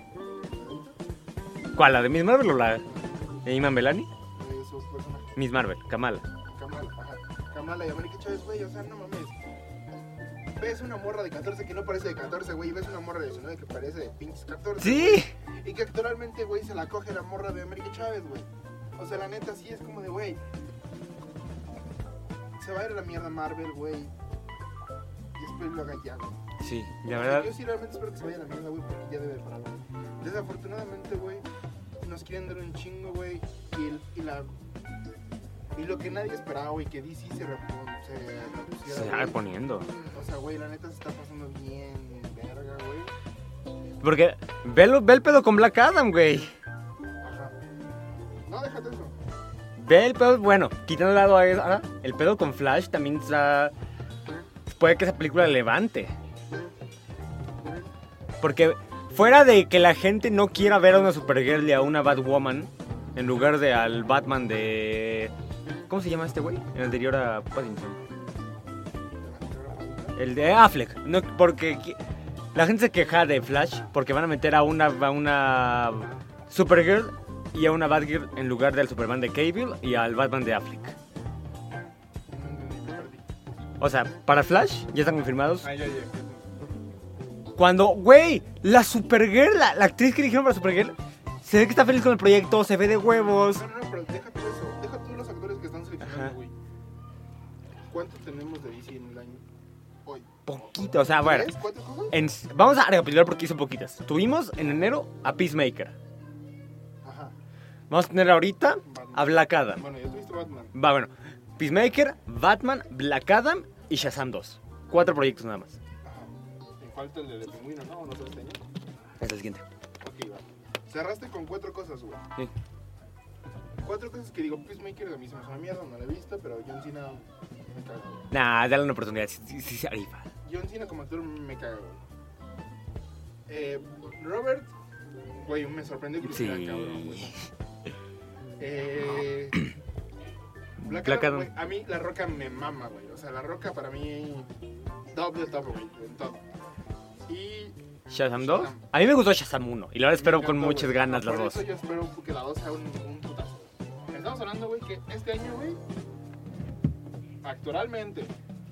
la? ¿Cuál? ¿La de Miss Marvel o la de Iman Belani? Su personaje. Miss Marvel, Kamala. Kamala y América Chávez, güey, o sea, no mames. Ves una morra de 14 que no parece de 14, güey, y ves una morra de 19 que parece de pinches 14. Sí. güey, y que actualmente, güey, se la coge la morra de América Chávez, güey. O sea, la neta, sí es como de, güey, se va a ir a la mierda Marvel, güey. Y después lo haga ya, güey. Sí, O la sea, verdad. yo sí realmente espero que se vaya a la mierda, güey, porque ya debe de parar, güey. Desafortunadamente, güey, nos quieren dar un chingo, güey, y lo que nadie esperaba, güey, que DC se repusiera, Se va güey. poniendo. O sea, güey, la neta se está pasando bien verga, güey. Porque ve el pedo con Black Adam, güey. Ajá. No, déjate eso. Ve el pedo, bueno, quitando de lado a eso, el pedo con Flash también está... Puede que esa película levante. Porque fuera de que la gente no quiera ver a una Supergirl y a una Batwoman, en lugar de al Batman de... ¿Cómo se llama este güey? El anterior a Pattinson. El de Affleck. No, porque la gente se queja de Flash porque van a meter a una Supergirl y a una Batgirl en lugar del Superman de Cable y al Batman de Affleck. O sea, para Flash ya están confirmados Cuando, güey, la Supergirl, la actriz que eligieron para Supergirl, se ve que está feliz con el proyecto, se ve de huevos. No, pero deja tú eso. Deja tú los actores que están seleccionando, Ajá. güey. ¿Cuántos tenemos de DC en el año? Hoy. Poquito, o sea, bueno. ¿Tres? ¿Cuatro cosas? Vamos a recapitular porque hizo poquitas. Tuvimos en enero a Peacemaker. Ajá. Vamos a tener ahorita a Black Adam. Bueno, ya tuviste Batman. Va, bueno. Peacemaker, Batman, Black Adam y Shazam 2. 4 proyectos nada más. Ajá. Te falta el de Pingüino, ¿no? ¿O no se este año? Es el siguiente. Ok, va. Cerraste con 4 cosas, güey. Sí. 4 cosas que digo, Peacemaker a mí se me hace una mierda, no la he visto, pero John Cena me caga, güey. Nah, dale una oportunidad. Sí se rifa. John Cena como actor me caga, güey. Robert, güey, me sorprendió que lo Sí. hiciera cabrón, güey. Black Black Adam, Adam. güey, a mí La Roca me mama, güey. O sea, La Roca para mí, top de top, güey, en todo. Y Shazam 2. A mí me gustó Shazam 1 y la verdad espero me con encantó, muchas güey. ganas las Por dos. eso yo espero que la 2 sea un putazo. Estamos hablando, güey, que este año, güey, actualmente,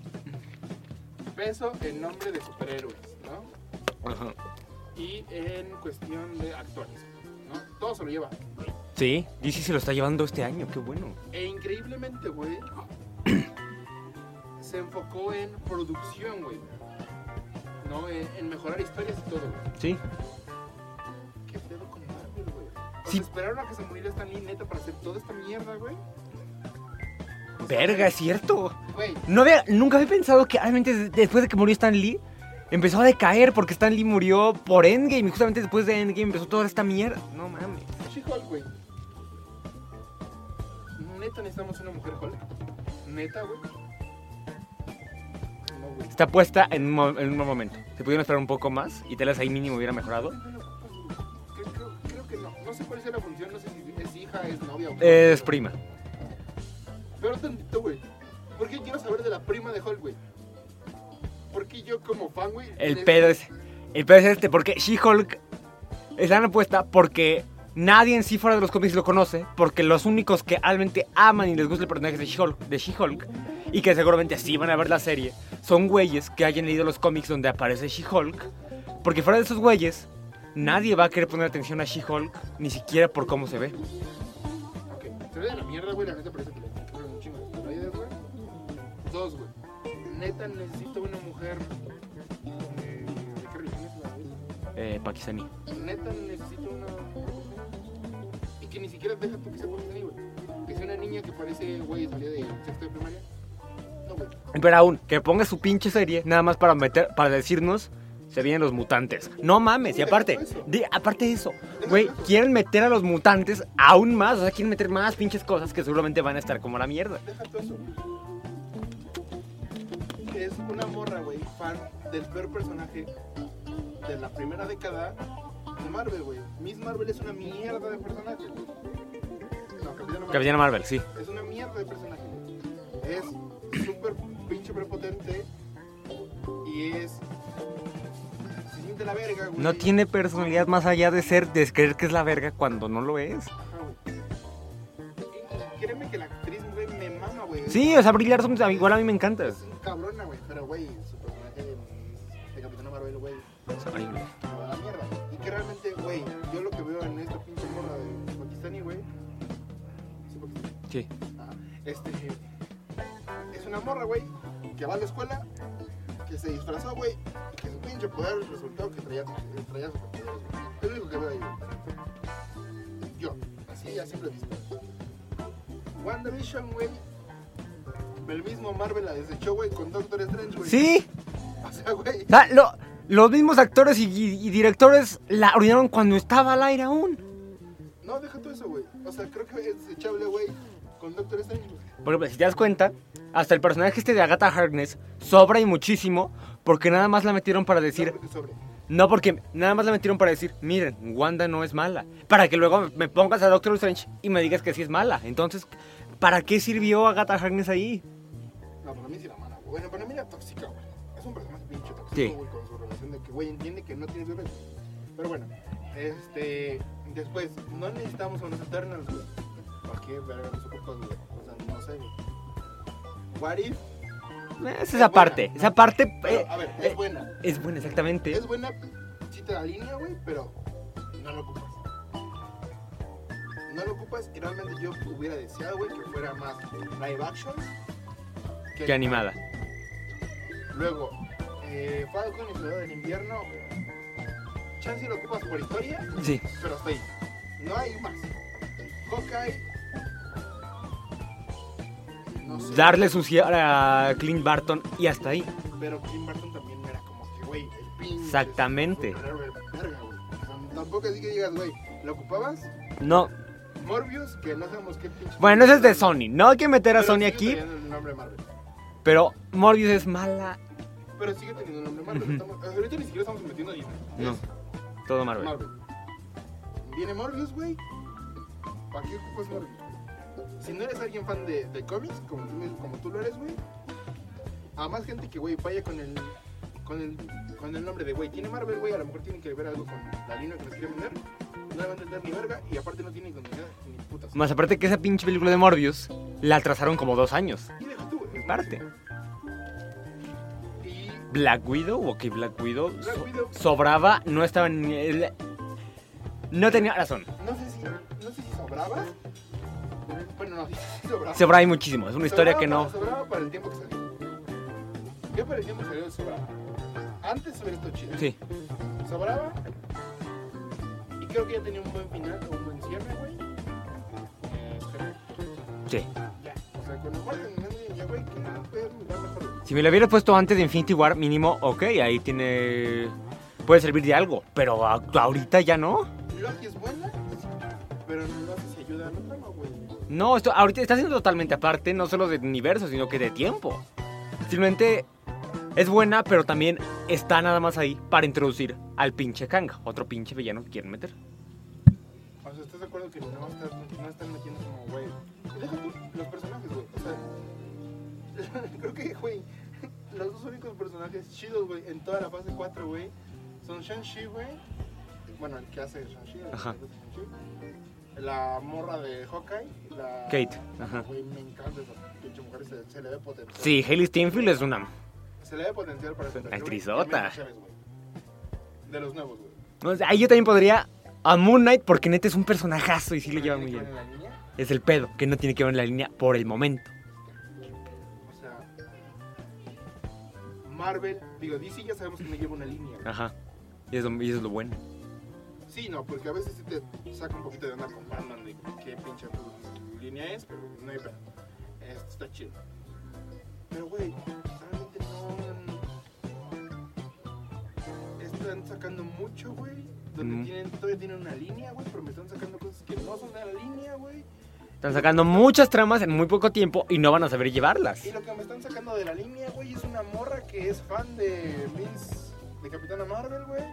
peso en nombre de superhéroes, ¿no? Ajá. Y en cuestión de actores, ¿no? Todo se lo lleva. Sí, DC se lo está llevando este año, qué bueno. E increíblemente, güey, se enfocó en producción, güey. ¿No? En mejorar historias y todo, güey. Sí. ¿Qué pedo con Marvel, güey? O Sí. sea, esperaron a que se muriera Stan Lee, neta, para hacer toda esta mierda, güey. O sea, Verga, es cierto. Güey, Nunca había pensado que realmente después de que murió Stan Lee, empezó a decaer porque Stan Lee murió por Endgame y justamente después de Endgame empezó toda esta mierda. No mames. She-Hulk, güey. Neta, necesitamos una mujer Hulk. Neta, güey. No, güey. Está puesta en un mal momento. Se pudieron esperar un poco más y tal vez ahí mínimo hubiera mejorado. Creo que no. No sé cuál es la función, no sé si es hija, es novia o Es prima. Pero tantito, güey. ¿Por qué quiero saber de la prima de Hulk, güey? Porque yo como fan, güey... El pedo es este, porque She-Hulk está en la puesta porque nadie en sí fuera de los cómics lo conoce, porque los únicos que realmente aman y les gusta el personaje de She-Hulk, y que seguramente así van a ver la serie, son güeyes que hayan leído los cómics donde aparece She-Hulk, porque fuera de esos güeyes, nadie va a querer poner atención a She-Hulk, ni siquiera por cómo se ve. Ok, se ve de la mierda, güey. La neta parece que le quitaron un chingo de esteroides, güey. 2, güey. Neta necesito una mujer... ¿De qué religión es la güey? Pakistaní. Neta necesito una... Y que ni siquiera deja tú que sea pakistaní, güey. Que sea una niña que parece, güey, salía de sexto de primaria. No, güey. Pero aún, que ponga su pinche serie nada más para decirnos se vienen los mutantes. No mames, y aparte, aparte de eso, güey, quieren meter a los mutantes aún más, o sea, quieren meter más pinches cosas que seguramente van a estar como la mierda. Deja todo eso. Es una morra, güey, fan del peor personaje de la primera década de Marvel, güey. Miss Marvel es una mierda de personaje, güey. No, Capitana Marvel. Capitana Marvel, sí. Es una mierda de personaje, güey. Es súper pinche prepotente y es... Se siente la verga, güey. No tiene personalidad más allá de creer que es la verga cuando no lo es. Ajá, güey. Y créeme que la actriz, güey, me mama, güey. Sí, o sea, Brie Larson igual a mí me encanta. Es cabrona, güey, pero, güey, su personaje de Capitana Marvel, güey, Es horrible. me va a la mierda. Y que realmente, güey, yo lo que veo en esta pinche morra de Pakistani, güey. ¿Sí, Pakistani? Sí. Es una morra, güey, que va a la escuela, que se disfrazó, güey, y que su pinche poder resultó que traía superpoderes, güey. Es lo único que veo ahí, güey. Yo, así ya siempre he visto. WandaVision, güey. El mismo Marvel la desechó, güey, con Doctor Strange, güey. Sí. O sea, güey. O sea, los mismos actores y directores la arruinaron cuando estaba al aire aún. No, deja todo eso, güey. O sea, creo que es desechable, güey, con Doctor Strange, güey. Por ejemplo, si te das cuenta, hasta el personaje este de Agatha Harkness sobra y muchísimo porque nada más la metieron para decir... No, porque nada más la metieron para decir, miren, Wanda no es mala. Para que luego me pongas a Doctor Strange y me digas que sí es mala. Entonces, ¿para qué sirvió Agatha Harkness ahí? No, para mí sí la mala, güey. Bueno, para mí era tóxica, güey. Es un personaje pinche tóxico, Sí. güey, con su relación de que, güey, entiende que no tiene bebés. Pero bueno, después, no necesitamos a unos Eternals, güey. ¿Para qué verga los ocupas, güey? O sea, no sé, güey. What If Es esa parte. Esa parte Pero, a ver, es buena. es buena, exactamente. Es buena, sí te da línea, güey, pero no lo ocupas. No lo ocupas y realmente yo hubiera deseado, güey, que fuera más live action Qué animada. Luego, Falcon y Soldado del Invierno, chance lo ocupas por historia, Sí. pero hasta ahí. No hay más. Hawkeye, no sé. Darle su cierre a Clint Barton y hasta ahí. Pero Tim Burton también era como que, güey, el pinche. Exactamente. superhéroe verga, güey. O sea, tampoco así que digas, güey, ¿lo ocupabas? No. Morbius, que no sabemos qué pinche. Bueno, ese es de Sony. No hay que meter a Pero Sony sigue aquí, teniendo el nombre Marvel. pero Morbius es mala. Pero sigue teniendo el nombre Marvel. Ujú. Ahorita ni siquiera estamos metiendo a Disney. No. Es Todo Marvel. Marvel. Viene Morbius, güey. ¿Para qué ocupas Morbius? Si no eres alguien fan de cómics, como tú lo eres, güey. A más gente que, güey, vaya con el nombre de, güey, tiene Marvel, güey, a lo mejor tiene que ver algo con la línea que les quiere vender. No le va a entender ni verga y aparte no tiene continuidad ni putas. Más aparte que esa pinche película de Morbius la atrasaron como 2 años. Y deja tú, güey. Parte. Y Black Widow, ok, Black Widow, Black Widow. sobraba, no estaba ni... No tenía razón. no sé si sobraba. Bueno, no, sí sobraba. Sobraba ahí muchísimo, es una historia que no... Sobraba para el tiempo que salió. Yo para el tiempo que salió sobraba. Antes hubiera estado chido. Sí, Sobraba. Y creo que ya tenía un buen final o un buen cierre, güey. sí. Ya. O sea, con el muerte en Endgame, ya, güey, que va mejor. Güey. Si me lo hubiera puesto antes de Infinity War, mínimo, ok, ahí tiene... Puede servir de algo, pero ahorita ya no. Loki es buena, pero no sé si ayuda a la trama, güey. No, esto ahorita está siendo totalmente aparte, no solo de universo, sino que de tiempo. Simplemente es buena, pero también está nada más ahí para introducir al pinche Kang, otro pinche villano que quieren meter. O sea, ¿estás de acuerdo que no están metiendo como, güey? Deja tú los personajes, güey. O sea, creo que, güey, los dos únicos personajes chidos, güey, en toda la fase 4, güey, son Shang-Chi, güey. Bueno, el que hace Shang-Chi, el Ajá. que hace Shang-Chi. La morra de Hawkeye, la... Kate, ajá. Güey, me encanta esa pinche mujer, se le ve potencial. Sí, Hailey Steinfeld es una... Se le ve potencial para ser Actrizota. De los nuevos, güey. No sé, ahí yo también podría a Moon Knight porque neta es un personajazo y sí lo lleva muy ¿Tiene bien. que ver en la línea? Es el pedo, que no tiene que ver en la línea por el momento. O sea, Marvel, digo, DC ya sabemos que no lleva una línea, güey. Ajá. Y eso es lo bueno. Sí, no, porque a veces sí te saca un poquito de onda con Batman de qué pinche línea es, pero no hay pedo. Esto está chido. Pero, güey, realmente no... Están sacando mucho, güey. Donde todavía tienen una línea, güey, pero me están sacando cosas que no son de la línea, güey. Están sacando muchas tramas en muy poco tiempo y no van a saber llevarlas. Y lo que me están sacando de la línea, güey, es una morra que es fan de de Capitana Marvel, güey.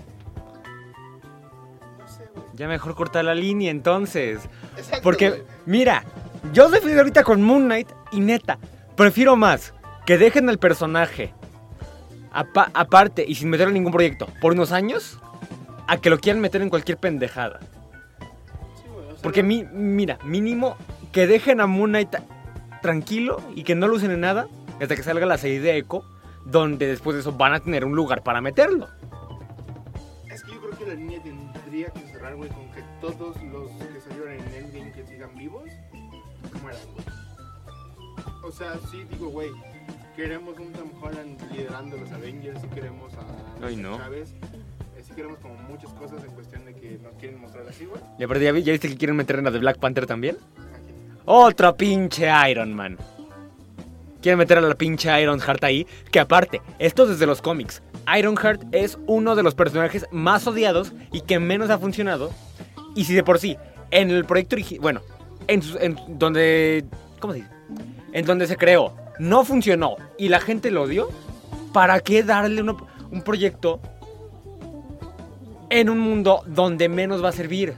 No sé, güey. Ya mejor cortar la línea entonces. Exacto, Porque, güey. mira, yo estoy ahorita con Moon Knight y neta, prefiero más que dejen al personaje aparte y sin meterlo en ningún proyecto por unos años a que lo quieran meter en cualquier pendejada. Sí, güey, o sea, Porque mira, mínimo que dejen a Moon Knight tranquilo y que no lo usen en nada hasta que salga la serie de Echo, donde después de eso van a tener un lugar para meterlo. Es que yo creo que la línea tendría que cerrar, güey, con que todos los que salieron en Endgame que sigan vivos mueran, güey. O sea, sí, digo, güey, queremos un Tom Holland liderando los Avengers, sí queremos a Ay, no. Chávez, sí queremos como muchas cosas en cuestión de que nos quieren mostrar así, güey. Y aparte, ¿ya viste que quieren meter en la de Black Panther también? Aquí. Otro pinche Iron Man. Quieren meter a la pinche Ironheart ahí. Que aparte, esto desde los cómics. Ironheart es uno de los personajes más odiados y que menos ha funcionado. Y si de por sí, en el proyecto original. Bueno, en donde. ¿Cómo se dice? En donde se creó, no funcionó y la gente lo odió. ¿Para qué darle un proyecto en un mundo donde menos va a servir?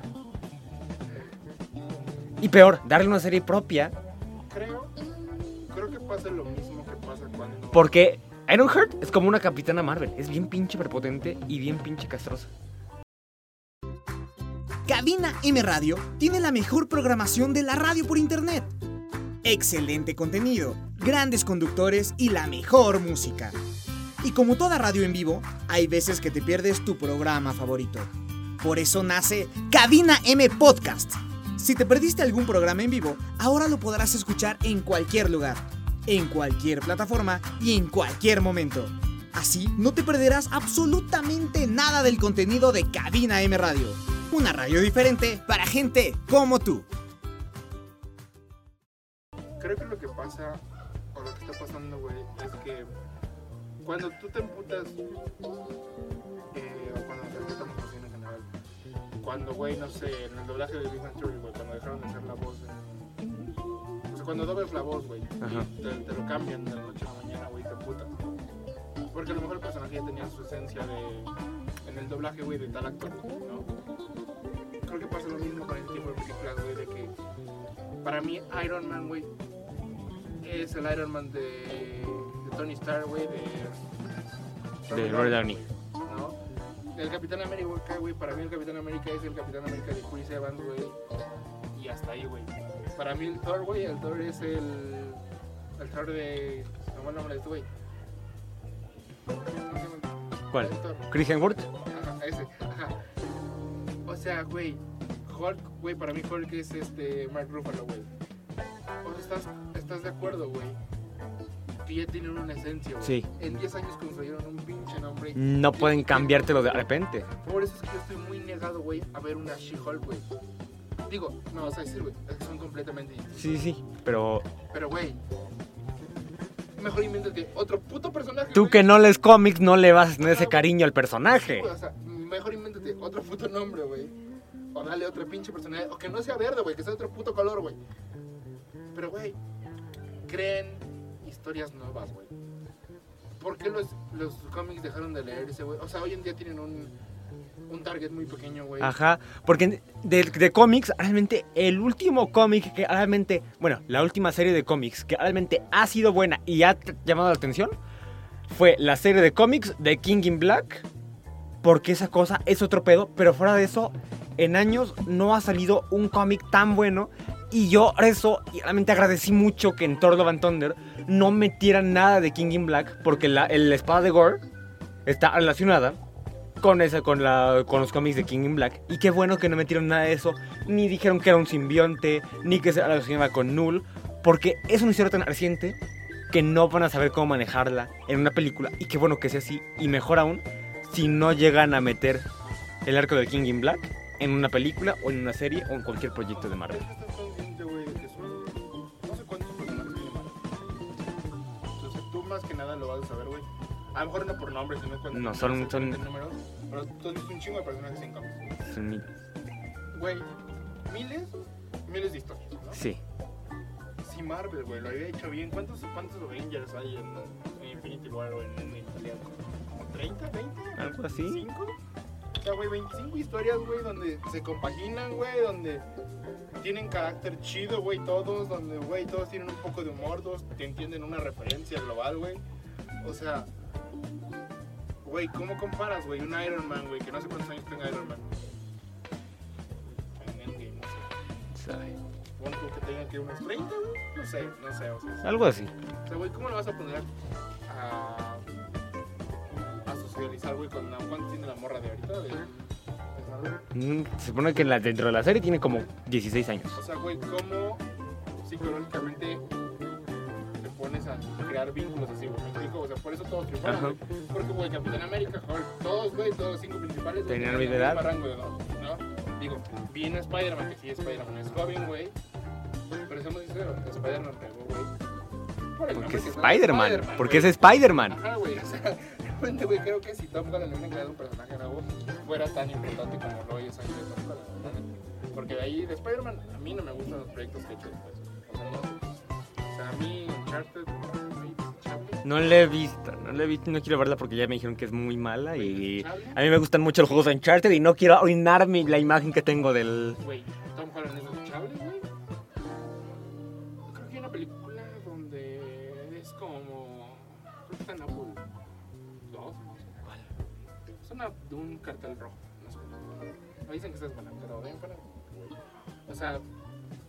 Y peor, darle una serie propia. Creo que pasa lo mismo que pasa cuando... Porque Ironheart es como una Capitana Marvel. Es bien pinche prepotente y bien pinche castrosa. Cabina M Radio tiene la mejor programación de la radio por internet. excelente contenido, grandes conductores y la mejor música. Y como toda radio en vivo, hay veces que te pierdes tu programa favorito. Por eso nace Cabina M Podcast. Si te perdiste algún programa en vivo, ahora lo podrás escuchar en cualquier lugar, en cualquier plataforma y en cualquier momento. Así no te perderás absolutamente nada del contenido de Cabina M Radio. Una radio diferente para gente como tú. Creo que lo que pasa, o lo que está pasando, güey, es que cuando tú te emputas, o cuando te emputamos así en general, cuando, güey, no sé, en el doblaje de Big Bang Theory, güey, cuando dejaron de hacer la voz, o sea, cuando doblas la voz, güey, te lo cambian de la noche a la mañana, güey, te emputas. Porque a lo mejor el personaje ya tenía su esencia en el doblaje, güey, de tal actor, ¿no? Creo que pasa lo mismo con este tipo de películas, güey, de que para mí Iron Man, güey, es el Iron Man de Tony Stark, güey, De Robert Downey. ¿no? El Capitán América, güey, para mí el Capitán América es el Capitán América de Chris Evans, güey, y hasta ahí, güey. Para mí el Thor, güey, el Thor es el Thor de... ¿Cómo es el nombre de este, güey? ¿Cuál? El Thor. ¿Chris Hemsworth? Ajá, ese, ajá. O sea, güey, Hulk, güey, para mí Hulk es Mark Ruffalo, güey. O sea, estás de acuerdo, güey, que ya tienen una esencia, güey. Sí. En 10 años construyeron un pinche nombre. No pueden cambiártelo de repente. Por eso es que yo estoy muy negado, güey, a ver una She-Hulk, güey. Digo, no vas a decir, güey, es que son completamente distintos. Sí, pero... Pero, güey, mejor invéntate otro puto personaje, Tú güey. que no lees cómics, no le vas a tener ese cariño al personaje. O sea, mejor invéntate otro puto nombre, güey. O dale otro pinche personaje. O que no sea verde, güey, que sea otro puto color, güey. Pero, güey, creen historias nuevas, güey. ¿Por qué los cómics dejaron de leerse, güey? O sea, hoy en día tienen un target muy pequeño, güey. Ajá, porque de cómics, realmente el último cómic que realmente, bueno, la última serie de cómics que realmente ha sido buena y ha llamado la atención fue la serie de cómics de King in Black, porque esa cosa es otro pedo, pero fuera de eso, en años no ha salido un cómic tan bueno. Y yo eso realmente agradecí mucho que en Thor Love and Thunder no metieran nada de King in Black, porque la espada de Gore está relacionada con los cómics de King in Black. Y qué bueno que no metieron nada de eso, ni dijeron que era un simbionte, ni que se relacionaba con Null, porque es una historia tan reciente que no van a saber cómo manejarla en una película. Y qué bueno que sea así, y mejor aún, si no llegan a meter el arco de King in Black en una película o en una serie o en cualquier proyecto de Marvel. Estás consciente, güey, de que son no sé cuántos personajes tiene Marvel. Entonces tú más que nada lo vas a saber, güey. A lo mejor no por nombres, sino cuando... No, son números, pero tú has visto un chingo de personajes en cómics. Son miles. Güey, miles de historias, ¿no? Sí. Si Marvel, güey, lo había hecho bien, ¿cuántos Avengers hay en Infinity War o en Infinity? ¿Como 30, 20? Algo así. ¿25? O sea, güey, 25 historias, güey, donde se compaginan, güey, donde tienen carácter chido, güey, todos, donde, güey, todos tienen un poco de humor, todos te entienden una referencia global, güey. O sea, güey, ¿cómo comparas, güey, un Iron Man, güey, que no sé cuántos años tenga Iron Man? En Endgame, no sé. Sabe. Pon tú que tengan que unos 30, güey, no sé, o sea. Algo así. O sea, güey, ¿cómo lo vas a poner a socializar, güey, con cuánto tiene la morra de ahorita? De Marvel? Se supone que dentro de la serie tiene como 16 años. O sea, güey, ¿cómo psicológicamente te pones a crear vínculos así, güey? ¿Me explico? O sea, por eso todos triunfaron, Ajá. güey. Porque, güey, Capitán América, Hulk, todos, güey, todos los 5 principales, güey, Tenían la el misma edad. mismo rango de edad, ¿no? Digo, viene Spider-Man, que sí, Spider-Man es joven, güey. Pero seamos sinceros, Spider-Man pegó, güey. Por el Porque nombre es que es Spider-Man. Porque güey. es Spider-Man. Ajá, güey, o sea, realmente, güey, creo que si Tom Holland le hubiera creado un personaje nuevo, fuera tan importante como lo es ahí de Tom Holland, ¿no? Porque de ahí, de Spider-Man, a mí no me gustan los proyectos que he hecho después. O sea, no. O sea, a mí, Uncharted, No la he visto, no quiero verla porque ya me dijeron que es muy mala y a mí me gustan mucho los juegos de Uncharted y no quiero arruinar la imagen que tengo del... Güey, Tom Holland es desechable, güey. Creo que hay una película donde es como... Creo que está en Apple 2. Es una de un cartel rojo. No sé. Me dicen que esta es buena, pero ven para... O sea,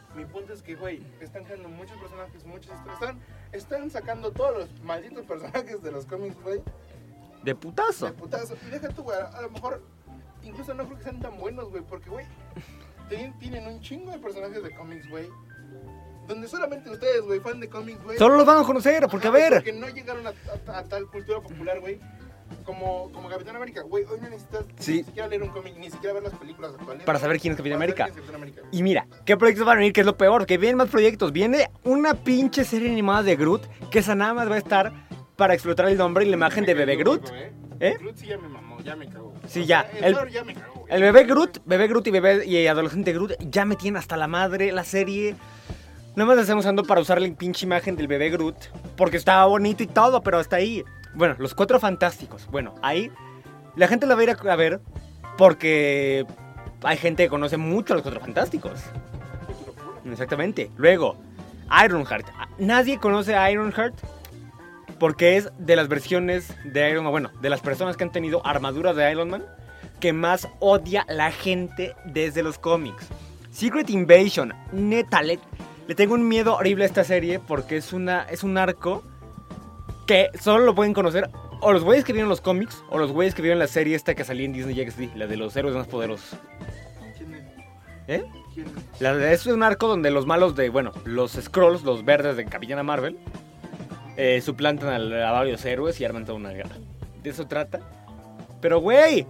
Mi punto es que, güey, están creando muchos personajes, muchas historias. Están sacando todos los malditos personajes de los cómics, güey. De putazo. De putazo. Y deja tú, güey, a lo mejor incluso no creo que sean tan buenos, güey, porque, güey, tienen un chingo de personajes de cómics, güey. Donde solamente ustedes, güey, fan de cómics, güey. Solo los van a conocer, porque a ver. Porque no llegaron a tal cultura popular, güey. Como Capitán América, güey, hoy no necesitas ni siquiera leer un cómic, ni siquiera ver las películas actuales. Para saber quién es Capitán América. Quién es Capitán América. Y mira, ¿qué proyectos van a venir? Que es lo peor, que vienen más proyectos. Viene una pinche serie animada de Groot, que esa nada más va a estar para explotar el nombre y la imagen de bebé Groot. Groot sí ya me mamó, ya me cagó. Sí, ya. El Thor ya me cagó, güey. El bebé Groot y adolescente Groot ya me tienen hasta la madre la serie. Nada más la estamos usando para usar la pinche imagen del bebé Groot, porque estaba bonito y todo, pero hasta ahí. Bueno, los Cuatro Fantásticos. Bueno, ahí la gente la va a ir a ver porque hay gente que conoce mucho a los Cuatro Fantásticos. Exactamente. Luego, Ironheart. Nadie conoce a Ironheart porque es de las versiones de Iron Man, bueno, de las personas que han tenido armaduras de Iron Man que más odia la gente desde los cómics. Secret Invasion. Neta, le tengo un miedo horrible a esta serie porque es un arco que solo lo pueden conocer o los güeyes que vieron los cómics o los güeyes que vieron la serie esta que salía en Disney XD, la de los héroes más poderosos. ¿Quién es? ¿Eh? ¿Quién es? Es un arco donde los malos de, bueno, los Skrulls, los verdes de Capitana Marvel, suplantan a varios héroes y arman toda una guerra. De eso trata. Pero, güey,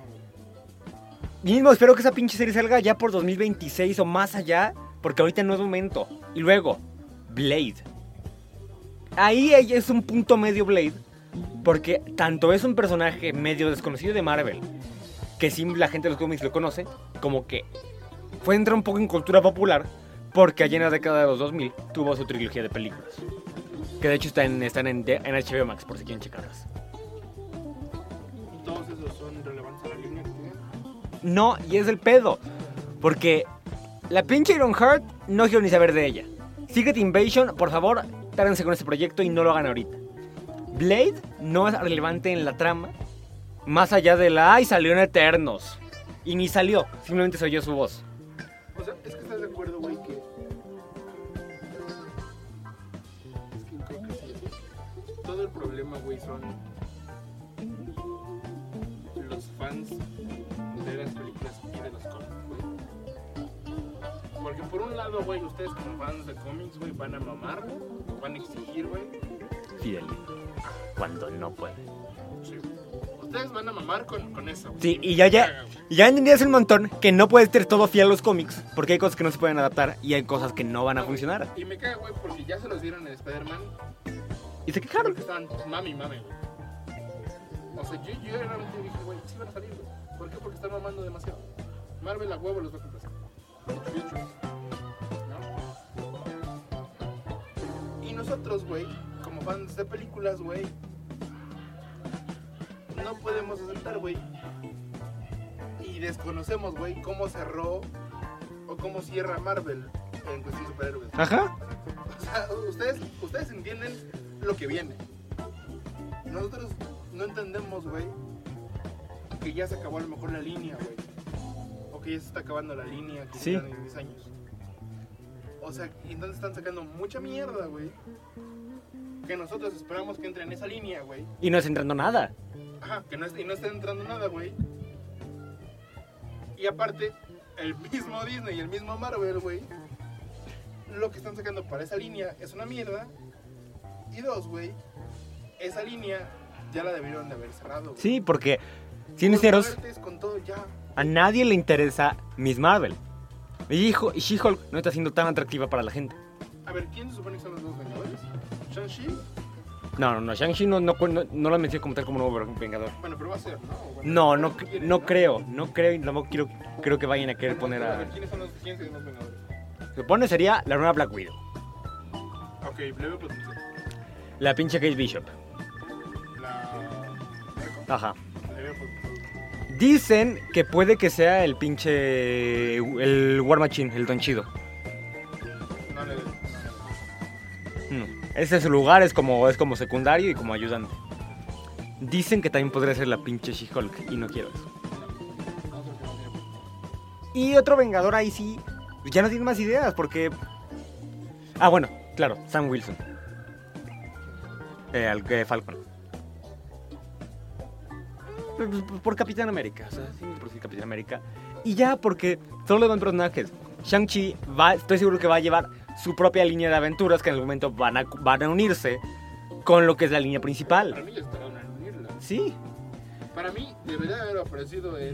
mismo espero que esa pinche serie salga ya por 2026 o más allá, porque ahorita no es momento. Y luego, Blade. Ahí es un punto medio Blade, porque tanto es un personaje medio desconocido de Marvel, que sí la gente de los cómics lo conoce, como que fue entrar un poco en cultura popular, porque allá en la década de los 2000 tuvo su trilogía de películas, que de hecho están en HBO Max, por si quieren checarlas. ¿Y todos esos son relevantes a la línea que tienen? No, y es el pedo, porque la pinche Ironheart no quiero ni saber de ella. Secret Invasion, por favor, tárense con este proyecto y no lo hagan ahorita. Blade no es relevante en la trama, más allá de la ¡ay, salió en Eternos! Y ni salió, simplemente se oyó su voz. O sea, es que estás de acuerdo, güey, que... Es que creo que sí. Todo el problema, güey, son los fans de las películas y de los cómics, güey. Porque por un lado, güey, ustedes como fans de cómics, güey, van a mamar, van a exigir, güey. Fidelidad, cuando no puede. Sí. Ustedes van a mamar con eso. Sí, y ya entendías un montón que no puedes ser todo fiel a los cómics, porque hay cosas que no se pueden adaptar y hay cosas que no van a funcionar. Y me caga, güey, porque ya se los dieron en Spider-Man. Y se quejaron. Porque estaban mami, güey. O sea, yo realmente dije, güey, sí van a salir, güey. ¿Por qué? Porque están mamando demasiado. Marvel a huevo los va a complacer. ¿No? Y nosotros, güey, como fans de películas, güey, no podemos aceptar, güey. Y desconocemos, güey, cómo cerró o cómo cierra Marvel en cuestión de superhéroes. Ajá. O sea, ustedes entienden lo que viene. Nosotros no entendemos, güey, que ya se acabó a lo mejor la línea, güey. O que ya se está acabando la línea que Sí. hicieron en 10 años. O sea, y entonces están sacando mucha mierda, güey. Que nosotros esperamos que entre en esa línea, güey. Y no es entrando nada. Ajá, que no está entrando nada, güey. Y aparte, el mismo Disney y el mismo Marvel, güey, lo que están sacando para esa línea es una mierda. Y dos, güey, esa línea ya la debieron de haber cerrado, güey. Sí, porque, siendo sinceros, Con todo ya. a nadie le interesa Miss Marvel. Y She-Hulk no está siendo tan atractiva para la gente. A ver, ¿quién se supone que son los dos Vengadores? ¿Shang-Chi? No, Shang-Chi no la mencioné como tal como nuevo Vengador. Bueno, pero va a ser, ¿no? Bueno, No creo y tampoco creo que vayan a querer poner A a... ver, ¿quiénes serían los Vengadores? Se pone sería la nueva Black Widow. Ok, le veo potencial. La pinche Kate Bishop. La... Ajá. Le veo potencial. Dicen que puede que sea el pinche... el War Machine, el Don Chido. No le veo. Ese es su lugar, es como secundario y como ayudante. Dicen que también podría ser la pinche She-Hulk y no quiero eso. Y otro Vengador ahí sí, ya no tiene más ideas porque Ah, bueno, claro, Sam Wilson. Al que Falcon. Por Capitán América, o sea, sí, por sí, Capitán América. Y ya, porque solo van personajes. Shang-Chi estoy seguro que va a llevar su propia línea de aventuras que en algún momento van a unirse con lo que es la línea principal. Para mí ya estarán en unirla. Sí. Para mí debería haber aparecido en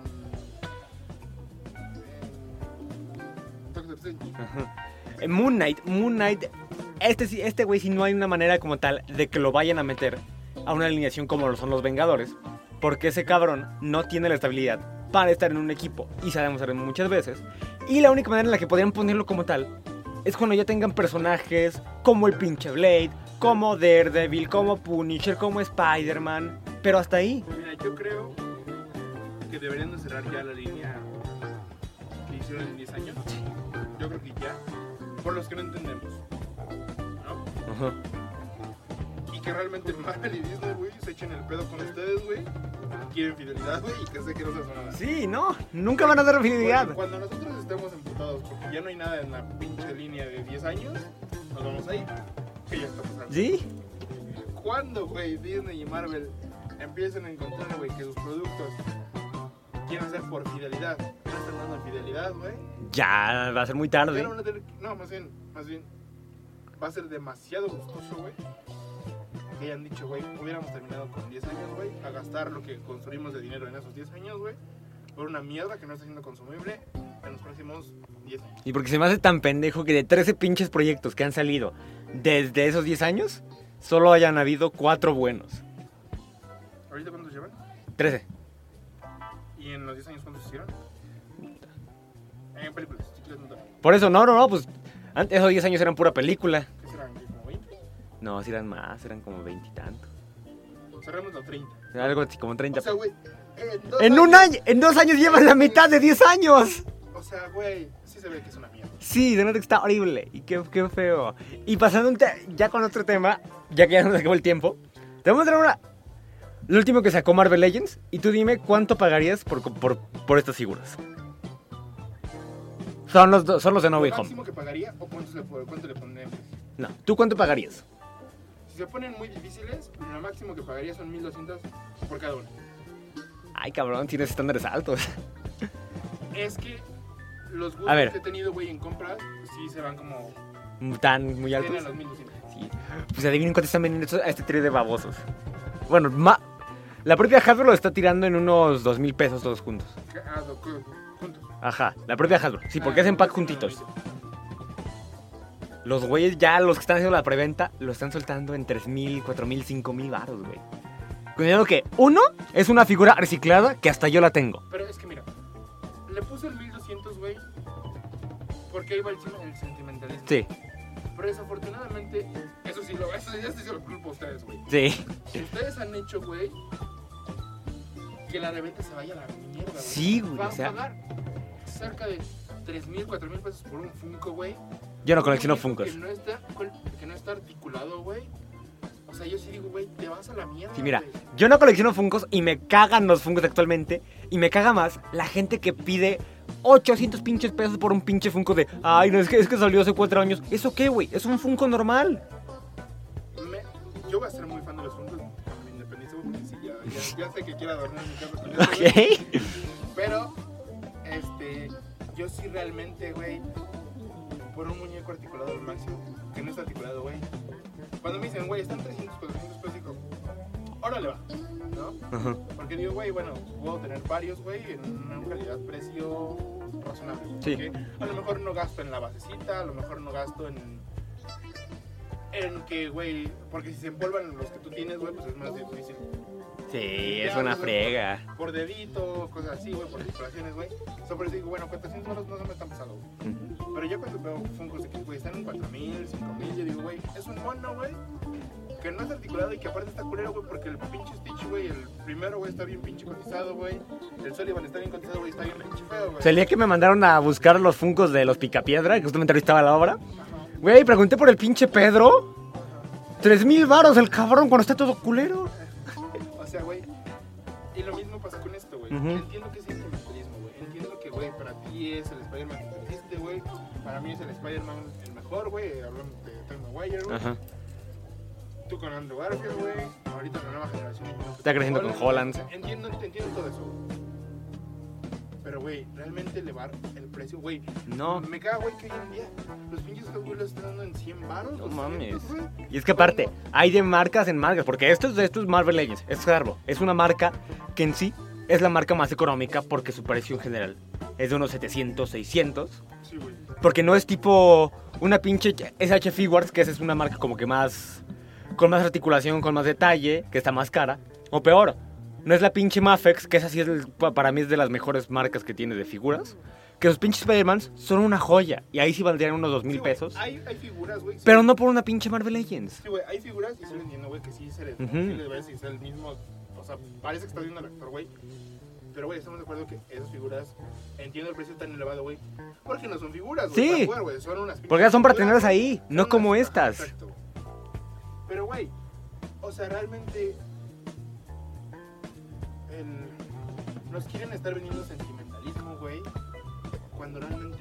Doctor Strange. Ajá. Moon Knight, este güey sí no hay una manera como tal de que lo vayan a meter a una alineación como lo son los Vengadores, porque ese cabrón no tiene la estabilidad para estar en un equipo y se ha demostrado muchas veces. Y la única manera en la que podrían ponerlo como tal es cuando ya tengan personajes como el pinche Blade, como Daredevil, como Punisher, como Spider-Man, pero hasta ahí. Mira, yo creo que deberían de cerrar ya la línea que hicieron en 10 años. Yo creo que ya, por los que no entendemos, ¿no? Ajá. Y que realmente Marvel y Disney, güey, se echen el pedo con ustedes, güey. Quieren fidelidad, güey, y que sé que no se hace nada. Sí, no, nunca van a dar fidelidad. Cuando nosotros estemos emputados porque ya no hay nada en la pinche línea de 10 años, nos vamos a ir. Que ya está pasando. Sí. Cuando, güey, Disney y Marvel empiecen a encontrar, güey, que sus productos quieren hacer por fidelidad, no están dando fidelidad, güey. Ya va a ser muy tarde. Ya no van a tener- no, más bien, va a ser demasiado gustoso, güey, que hayan dicho, güey, hubiéramos terminado con 10 años, güey, a gastar lo que construimos de dinero en esos 10 años, güey, por una mierda que no está siendo consumible en los próximos 10 años. Y porque se me hace tan pendejo que de 13 pinches proyectos que han salido desde esos 10 años, solo hayan habido 4 buenos. ¿Ahorita cuántos llevan? 13. ¿Y en los 10 años cuántos hicieron? En películas, chicles, no. Por eso, no, pues antes esos 10 años eran pura película. ¿Qué serán? ¿Como 20? No, si eran más, eran como 20 y tanto. Cerramos los 30. Algo así como 30. O sea, güey, En 2 años llevan la mitad de 10 años. O sea, güey, sí se ve que es una mierda. Sí, de neta que está horrible. Y qué feo. Y pasando ya con otro tema, ya que ya nos acabó el tiempo, te voy a mostrar lo último que sacó Marvel Legends. Y tú dime cuánto pagarías por estas figuras. Son los de No Way ¿Lo Home. máximo que pagaría o cuánto le pondríamos? No, ¿tú cuánto pagarías? Si se ponen muy difíciles, lo máximo que pagaría son 1,200 por cada uno. Ay, cabrón, tienes estándares altos. Es que los A gustos ver. que he tenido, güey, en compras, sí se van como... Tan muy altos. Tienen los 1,200. Sí. Pues adivinen cuánto están vendiendo a este trío de babosos. Bueno, la propia Hasbro lo está tirando en unos 2,000 pesos todos juntos. Juntos. Ajá, la propia Hasbro. Sí, porque es en pack juntitos. No, Los güeyes ya, los que están haciendo la preventa, lo están soltando en 3,000, 4,000, 5,000 baros, güey. Cuidado que, uno, es una figura reciclada que hasta yo la tengo. pero es que mira, le puse el 1,200, güey, porque ahí va el sentimentalismo. Sí, Pero desafortunadamente, eso sí se lo culpo a ustedes, güey. sí. Ustedes han hecho, güey, que la reventa se vaya a la mierda, güey. Sí, güey, Van o sea- a pagar cerca de 3,000, 4,000 pesos por un Funko, güey. Yo no colecciono Un muñeco Funkos. que no está articulado, güey. O sea, yo sí digo, güey, te vas a la mierda. Sí, mira, güey. yo no colecciono Funkos y me cagan los Funkos actualmente. Y me caga más la gente que pide 800 pinches pesos por un pinche Funko de... Ay, no, es que salió hace 4 años. ¿Eso qué, güey? Es un Funko normal. Yo voy a ser muy fan de los Funkos cuando me independice, güey, porque sí, ya sé que quiero adornar mi casa con eso, güey. Ok. Pero, yo sí realmente, güey, por un muñeco articulado al máximo, que no está articulado, güey. Cuando me dicen, güey, están 300, 400 pesos, digo, órale va, ¿no? Ajá. Porque digo, güey, bueno, puedo tener varios, güey, en una calidad-precio razonable. Sí. Porque a lo mejor no gasto en la basecita, a lo mejor no gasto en que, güey, porque si se empolvan los que tú tienes, güey, pues es más difícil. Sí, es una friega. Por dedito, cosas así, güey, por articulaciones, güey. Por eso digo, bueno, 400 euros no se me están pasando, güey. Ujú. Pero yo cuando veo Funkos de que, güey, están en 4,000, 5,000, yo digo, güey, es un mono, güey, que no es articulado y que aparte está culero, güey, porque el pinche Stitch, güey, el primero, güey, está bien pinche cotizado, güey. El Sullivan está bien cotizado, güey, está bien pinche feo, güey. O sea, el día que me mandaron a buscar los Funkos de los Picapiedra, que justamente ahorita estaba la obra. Güey, pregunté por el pinche Pedro. 3,000 varos el cabrón cuando está todo culero. O sea, güey, y lo mismo pasa con esto, güey. Ujú. Entiendo que es sentimentalismo, güey. Entiendo que, güey, para ti es el Spider-Man que existe, güey. Para para mí es el Spider-Man el mejor, güey. Hablando de Tobey Maguire, güey. Ajá. Tú con Andrew Garfield, güey. Ahorita la nueva generación. Está creciendo con Holland. Entiendo todo eso, güey. Pero, güey, realmente elevar el precio, güey. No. Me caga, güey, que hoy en día los pinches Hot Wheels los están dando en 100 baros. No mames. Y es que aparte, hay de marcas en marcas, porque esto es Marvel Legends, es claro, es una marca que en sí es la marca más económica porque su precio en general es de unos 700, 600. Sí, güey. Porque no es tipo una pinche SH Figuarts, que esa es una marca como que más, con más articulación, con más detalle, que está más cara. O peor, no es la pinche Mafex, que esa sí es para mí es de las mejores marcas que tiene de figuras. Que los pinches Spider-Mans son una joya. Y ahí sí valdrían unos 2,000 pesos. Hay figuras, güey. Pero no por una pinche Marvel Legends. Sí, güey, hay figuras y se lo entiendo, güey, que sí se les ves y es el mismo. O sea, parece que está viendo al actor, güey. Pero, güey, estamos de acuerdo que esas figuras, entiendo el precio tan elevado, güey. Porque no son figuras, güey. Sí. Para jugar, güey. Son unas Porque son para tenerlas figuras, ahí, son no como unas- estas. Perfecto. Pero, güey, o sea, realmente. Nos quieren estar vendiendo sentimentalismo, güey. Cuando realmente.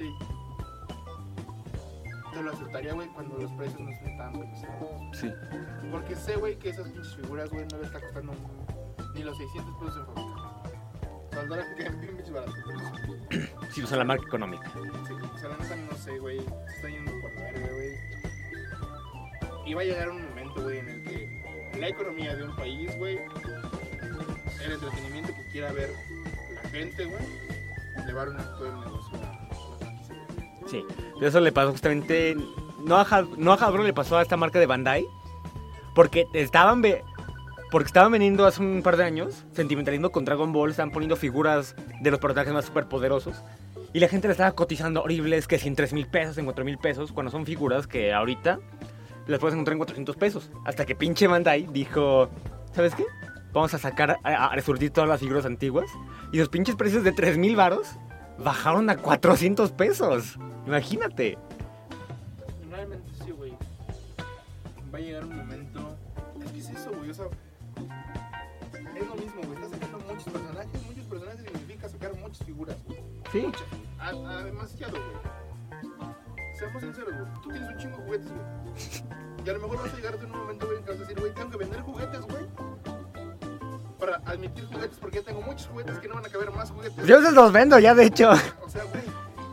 Te lo aceptaría, güey, cuando los precios no están tan pesados. Sí. Porque sé, güey, que esas pinches figuras, güey, no le está costando ni los 600 pesos en fábrica. Saldrán que quedan bien pinches baratos. Sí, son la marca económica. Sí, o sea, la neta no sé, güey. Se está yendo por la verga, güey. Y va a llegar un momento, güey, en el que la economía de un país, güey, el entretenimiento que quiera ver la gente, güey, le va a dar todo el negocio a la franquicia, güey. Sí. Eso le pasó justamente. No a Hasbro, le pasó a esta marca de Bandai. Porque estaban vendiendo hace un par de años sentimentalismo con Dragon Ball. Estaban poniendo figuras de los personajes más superpoderosos. Y la gente le estaba cotizando horribles, que si en 3,000 pesos, en 4,000 pesos, cuando son figuras que ahorita las puedes encontrar en 400 pesos. Hasta que pinche Bandai dijo, ¿sabes qué? Vamos a sacar, a resurgir todas las figuras antiguas. Y los pinches precios de 3,000 varos bajaron a 400 pesos. Imagínate. Realmente sí, güey. Va a llegar un momento. Es que es eso, güey. O sea, es lo mismo, güey. Estás sacando muchos personajes. Muchos personajes significa sacar muchas figuras, güey. Sí. Muchas. Demasiado, güey. Seamos sinceros, güey. Tú tienes un chingo de juguetes, güey. Y a lo mejor vas a llegar a un momento, güey, que vas a decir, güey, tengo que vender juguetes, güey. Para admitir juguetes, porque ya tengo muchos juguetes que no van a caber más juguetes. Yo se los vendo ya, de hecho. O sea, güey.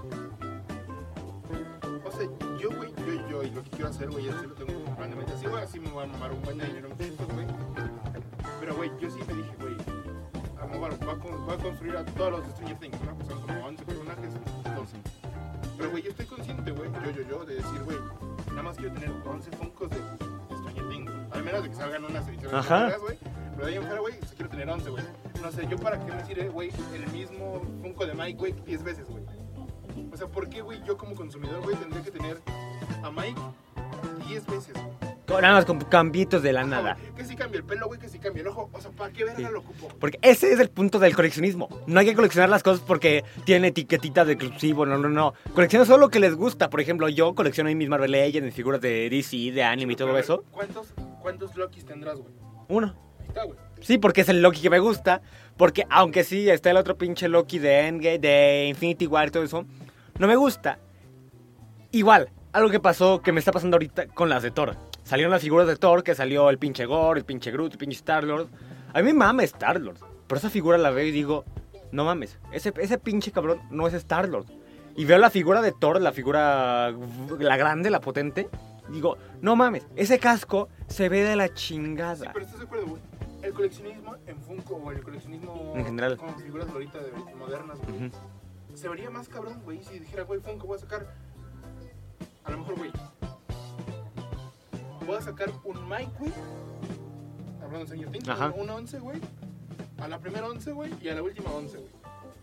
O sea, yo, y lo que quiero hacer, güey, es decirlo, tengo un plan de meta. Sí, güey, así me voy a mamar un buen de dinero en criptos, güey. Pero, güey, yo sí me dije, güey, a lo mejor voy a construir a todos los de Stranger Things, ¿no? Que son como 11 personajes, 12. Pero, güey, yo estoy consciente, güey, yo, de decir, güey, nada más quiero tener 11 Funkos de Stranger Things. Al menos de que salgan unas ediciones Ajá. largas, güey. Pero de ahí en fuera, güey, quiero tener 11, güey. No sé, yo para qué me sirve, güey, el mismo Funko de Mike, güey, 10 veces, güey. O sea, ¿por qué, güey, yo como consumidor, güey, tendría que tener a Mike 10 veces, güey? Nada más con cambiitos de la nada. Que si cambia el pelo, güey, que si cambia el ojo. O sea, ¿para qué verga Sí. lo ocupo? Porque ese es el punto del coleccionismo. No hay que coleccionar las cosas porque tienen etiquetita de exclusivo, no. Colecciona solo lo que les gusta. Por ejemplo, yo colecciono mis Marvel Legends, mis figuras de DC, de anime y todo Pero, eso. ¿Cuántos Lokis tendrás, güey? Uno. Ahí está, güey. Sí, porque es el Loki que me gusta. Porque aunque sí está el otro pinche Loki de Endgame, de Infinity War y todo eso, no me gusta. Igual, algo que pasó, que me está pasando ahorita con las de Thor. Salieron las figuras de Thor, que salió el pinche Gore, el pinche Groot, el pinche Star-Lord. A mí me mama Star-Lord. Pero esa figura la veo y digo, no mames, ese pinche cabrón no es Star-Lord. Y veo la figura de Thor, la grande, la potente. Digo, no mames, ese casco se ve de la Sí, chingada. pero ¿estás de acuerdo, güey? El coleccionismo en Funko o el coleccionismo En general. con figuras ahorita modernas, güey, Ujú. se vería más cabrón, güey, si dijera, güey, Funko, voy a sacar, a lo mejor, güey, voy a sacar un Mike, güey, hablando de Stranger Things, Ajá. una 11, güey, a la primera 11, güey, y a la última 11, güey.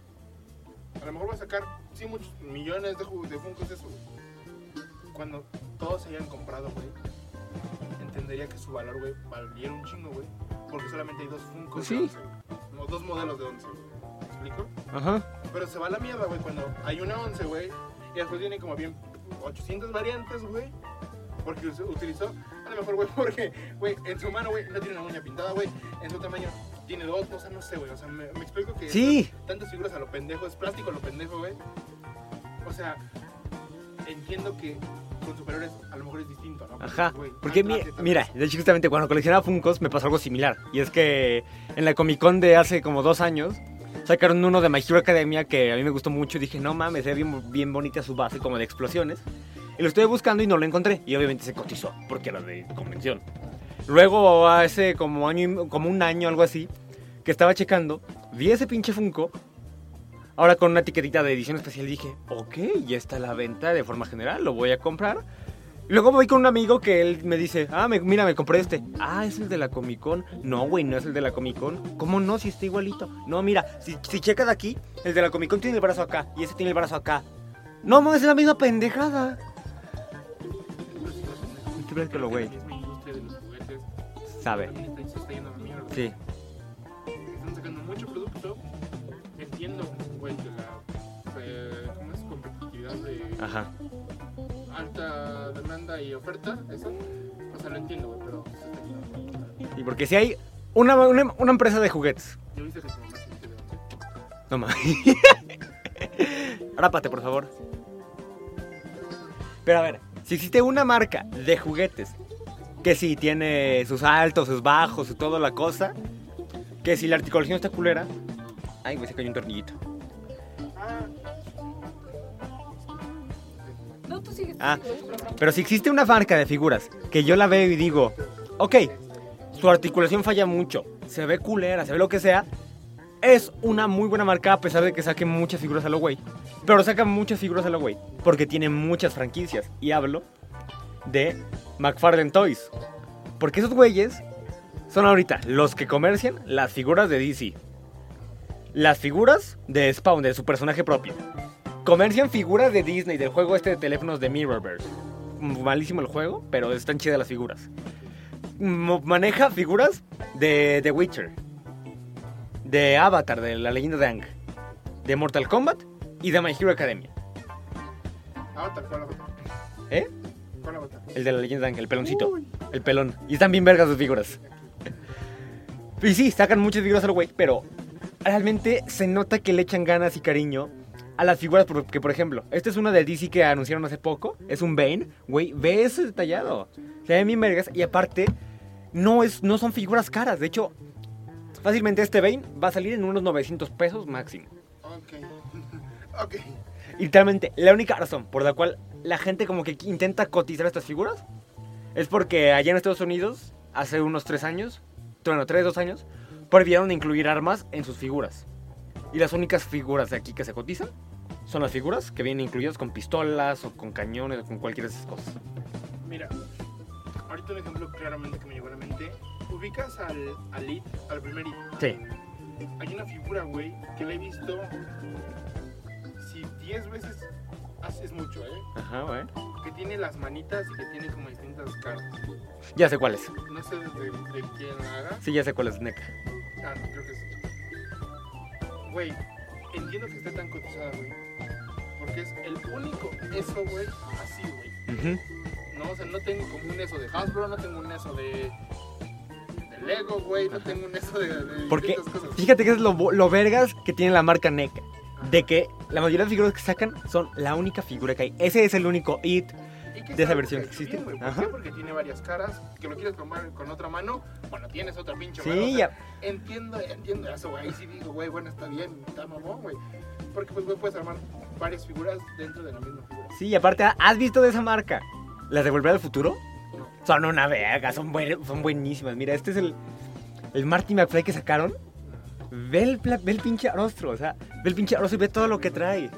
A lo mejor voy a sacar, sí, muchos millones de Funkos, eso, güey. Cuando todos se hayan comprado, güey, entendería que su valor, güey, valiera un chingo, güey, porque solamente hay 2 Funkos Sí. de 11, güey. No, 2 modelos de 11, güey. ¿Me explico? Ajá. Pero se va a la mierda, güey, cuando hay una 11, güey, y después tiene como bien 800 variantes, güey, porque utilizó, a lo mejor, güey, porque, güey, en su mano, güey, no tiene una uña pintada, güey, en su tamaño tiene 2, o sea, no sé, güey, o sea, me explico que Sí. tantas figuras a lo pendejo, es plástico a lo pendejo, güey. O sea, entiendo que con superhéroes a lo mejor es distinto, ¿no? Ajá, güey, porque mira, de hecho justamente cuando coleccionaba Funkos me pasó algo similar. Y es que en la Comic Con de hace como 2 años sacaron uno de My Hero Academia que a mí me gustó mucho. Y dije, no mames, se ve bien bonita su base como de explosiones. Y lo estuve buscando y no lo encontré. Y obviamente se cotizó porque era de convención. Luego hace como un año, algo así, que estaba checando, vi ese pinche Funko. Ahora con una etiquetita de edición especial dije, ok, ya está a la venta de forma general, lo voy a comprar. Luego voy con un amigo que él me dice, mira, me compré este. Ah, ¿es el de la Comic Con? No, güey, no es el de la Comic Con. ¿Cómo no? Si está igualito. No, mira, si checas aquí, el de la Comic Con tiene el brazo acá y ese tiene el brazo acá. No, es la misma pendejada. ¿Tú crees que lo güey? La misma industria de los juguetes Sabe. también se está yendo a la mierda. Sí. Están sacando mucho producto. Entiendo, güey, que ¿cómo es? Competitividad de Ajá. alta demanda y oferta, eso. O sea, lo entiendo, güey, pero se está yendo a la mierda. Y porque si hay una empresa de juguetes. Yo viste que tu mamá se dice de dónde. No mames. Rápate, por favor. Pero a ver, si existe una marca de juguetes que sí tiene sus altos, sus bajos y toda la cosa, que si la articulación está culera. Ay, güey, se cayó un tornillito. No, tú sigues. Pero si existe una marca de figuras que yo la veo y digo, ok, su articulación falla mucho, se ve culera, se ve lo que sea, es una muy buena marca a pesar de que saque muchas figuras a lo güey. Pero saca muchas figuras a lo güey porque tiene muchas franquicias. Y hablo de McFarlane Toys. Porque esos güeyes son ahorita los que comercian las figuras de DC. Las figuras de Spawn, de su personaje propio. Comercian figuras de Disney, del juego este de teléfonos de Mirrorverse. Malísimo el juego, pero están chidas las figuras. Maneja figuras de The Witcher, de Avatar, de la leyenda de Aang, de Mortal Kombat y de My Hero Academia. Avatar, ¿cuál Avatar? ¿Eh? ¿Cuál Avatar? El de la leyenda de Aang, el peloncito. El pelón. Y están bien vergas sus figuras. Y sí, sacan muchas figuras al güey, pero realmente se nota que le echan ganas y cariño a las figuras. Porque, por ejemplo, esta es una de DC que anunciaron hace poco. Es un Bane. Güey, ve ese detallado. Se ven bien vergas. Y aparte, no son figuras caras. De hecho, fácilmente este Bane va a salir en unos 900 pesos máximo. Ok. Y literalmente, la única razón por la cual la gente como que intenta cotizar estas figuras es porque allá en Estados Unidos, hace unos 2 años, prohibieron incluir armas en sus figuras. Y las únicas figuras de aquí que se cotizan son las figuras que vienen incluidas con pistolas o con cañones o con cualquiera de esas cosas. Mira, ahorita un ejemplo claramente que me llegó a la mente. ¿Ubicas al It, al primer It? Sí. Hay una figura, güey, que la he visto. Si 10 veces es mucho, Ajá, güey. que tiene las manitas y que tiene como distintas caras. Ya sé cuál es. No sé de quién la haga. Sí, ya sé cuál es, NECA. Ah, no, creo que es. Güey, entiendo que esté tan cotizada, güey. Porque es el único eso, güey, así, güey. No, o sea, no tengo como un eso de Hasbro, no tengo un eso de Lego, güey, no tengo un eso de Porque distintas cosas. fíjate que es lo vergas que tiene la marca NECA. De que la mayoría de figuras que sacan son la única figura que hay. Ese es el único IT Y que de esa está versión que bien, existe. güey. ¿Por Ajá. qué? Porque tiene varias caras, que lo quieres tomar con otra mano, bueno, tienes otra pinche Sí, mano. O sea, ya. entiendo eso, güey. Ahí sí digo, güey, bueno, está bien, está mamón, güey. Porque pues, güey, puedes armar varias figuras dentro de la misma figura. Sí, y aparte, ¿has visto de esa marca? ¿Las de Volver al Futuro? No. Son una verga, son buenísimas. Mira, este es el Marty McFly que sacaron. Ve el pinche rostro, o sea, ve el pinche rostro y ve todo lo que trae.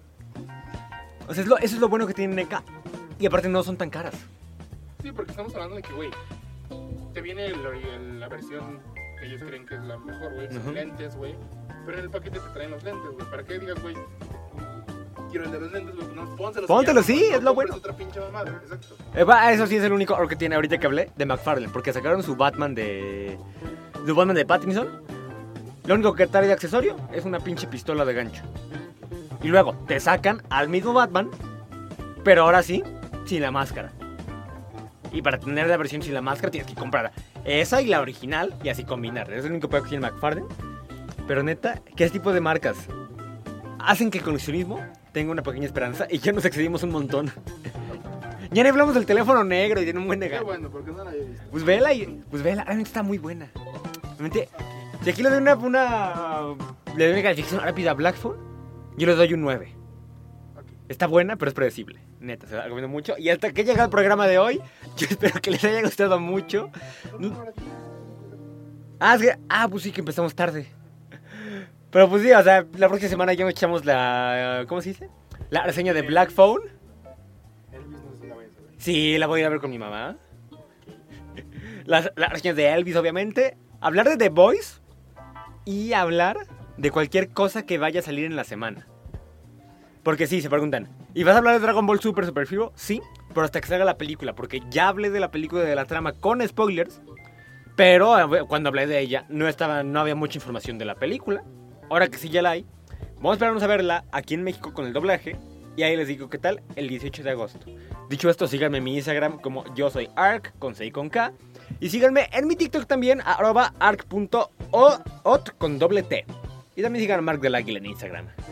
O sea, eso es lo bueno que tiene NECA. Y aparte no son tan caras. Sí, porque estamos hablando de que, güey, te viene la versión que ellos creen que es la mejor, güey, Ujú. son lentes, güey. Pero en el paquete te traen los lentes, güey. ¿Para qué digas, güey? Quiero el de los lentes, güey. No, pónselos. Póntelos, y ya, sí, no es lo compres bueno. otra pinche mamada, exacto. Eso sí es el único que tiene ahorita que hablé de McFarlane. Porque sacaron su Batman de Pattinson. Lo único que trae de accesorio es una pinche pistola de gancho. Y luego te sacan al mismo Batman, pero ahora sí, sin la máscara. Y para tener la versión sin la máscara tienes que comprar esa y la original y así combinar. Es el único peor que tiene McFarlane. Pero neta, ¿qué tipo de marcas hacen que el coleccionismo tengo una pequeña esperanza y ya nos excedimos un montón. Ya no hablamos del teléfono negro y tiene un buen Qué negado. bueno, porque no la había visto. Pues vela, realmente está muy buena. Realmente, si aquí le doy le doy una calificación rápida a Black Phone, yo le doy un 9. Ok. Está buena, pero es predecible. Neta, se la recomiendo mucho. Y hasta que llega el programa de hoy, yo espero que les haya gustado mucho. Pues sí, que empezamos tarde. Pero pues sí, o sea, la próxima semana ya nos echamos ¿cómo se dice? La reseña de Black Phone. Elvis no se la vaya a saber. Sí, la voy a ir a ver con mi mamá. Las reseñas de Elvis, obviamente. Hablar de The Boys. Y hablar de cualquier cosa que vaya a salir en la semana. Porque sí, se preguntan, ¿y vas a hablar de Dragon Ball Super Hero? Sí, pero hasta que salga la película. Porque ya hablé de la película, de la trama con spoilers. Pero cuando hablé de ella no había mucha información de la película. Ahora que sí ya la hay, vamos a esperarnos a verla aquí en México con el doblaje. Y ahí les digo qué tal el 18 de agosto. Dicho esto, síganme en mi Instagram como yo soy Ark, con C y con K. Y síganme en mi TikTok también, @ark.ot con doble T. Y también sigan a Mark del Águila en Instagram.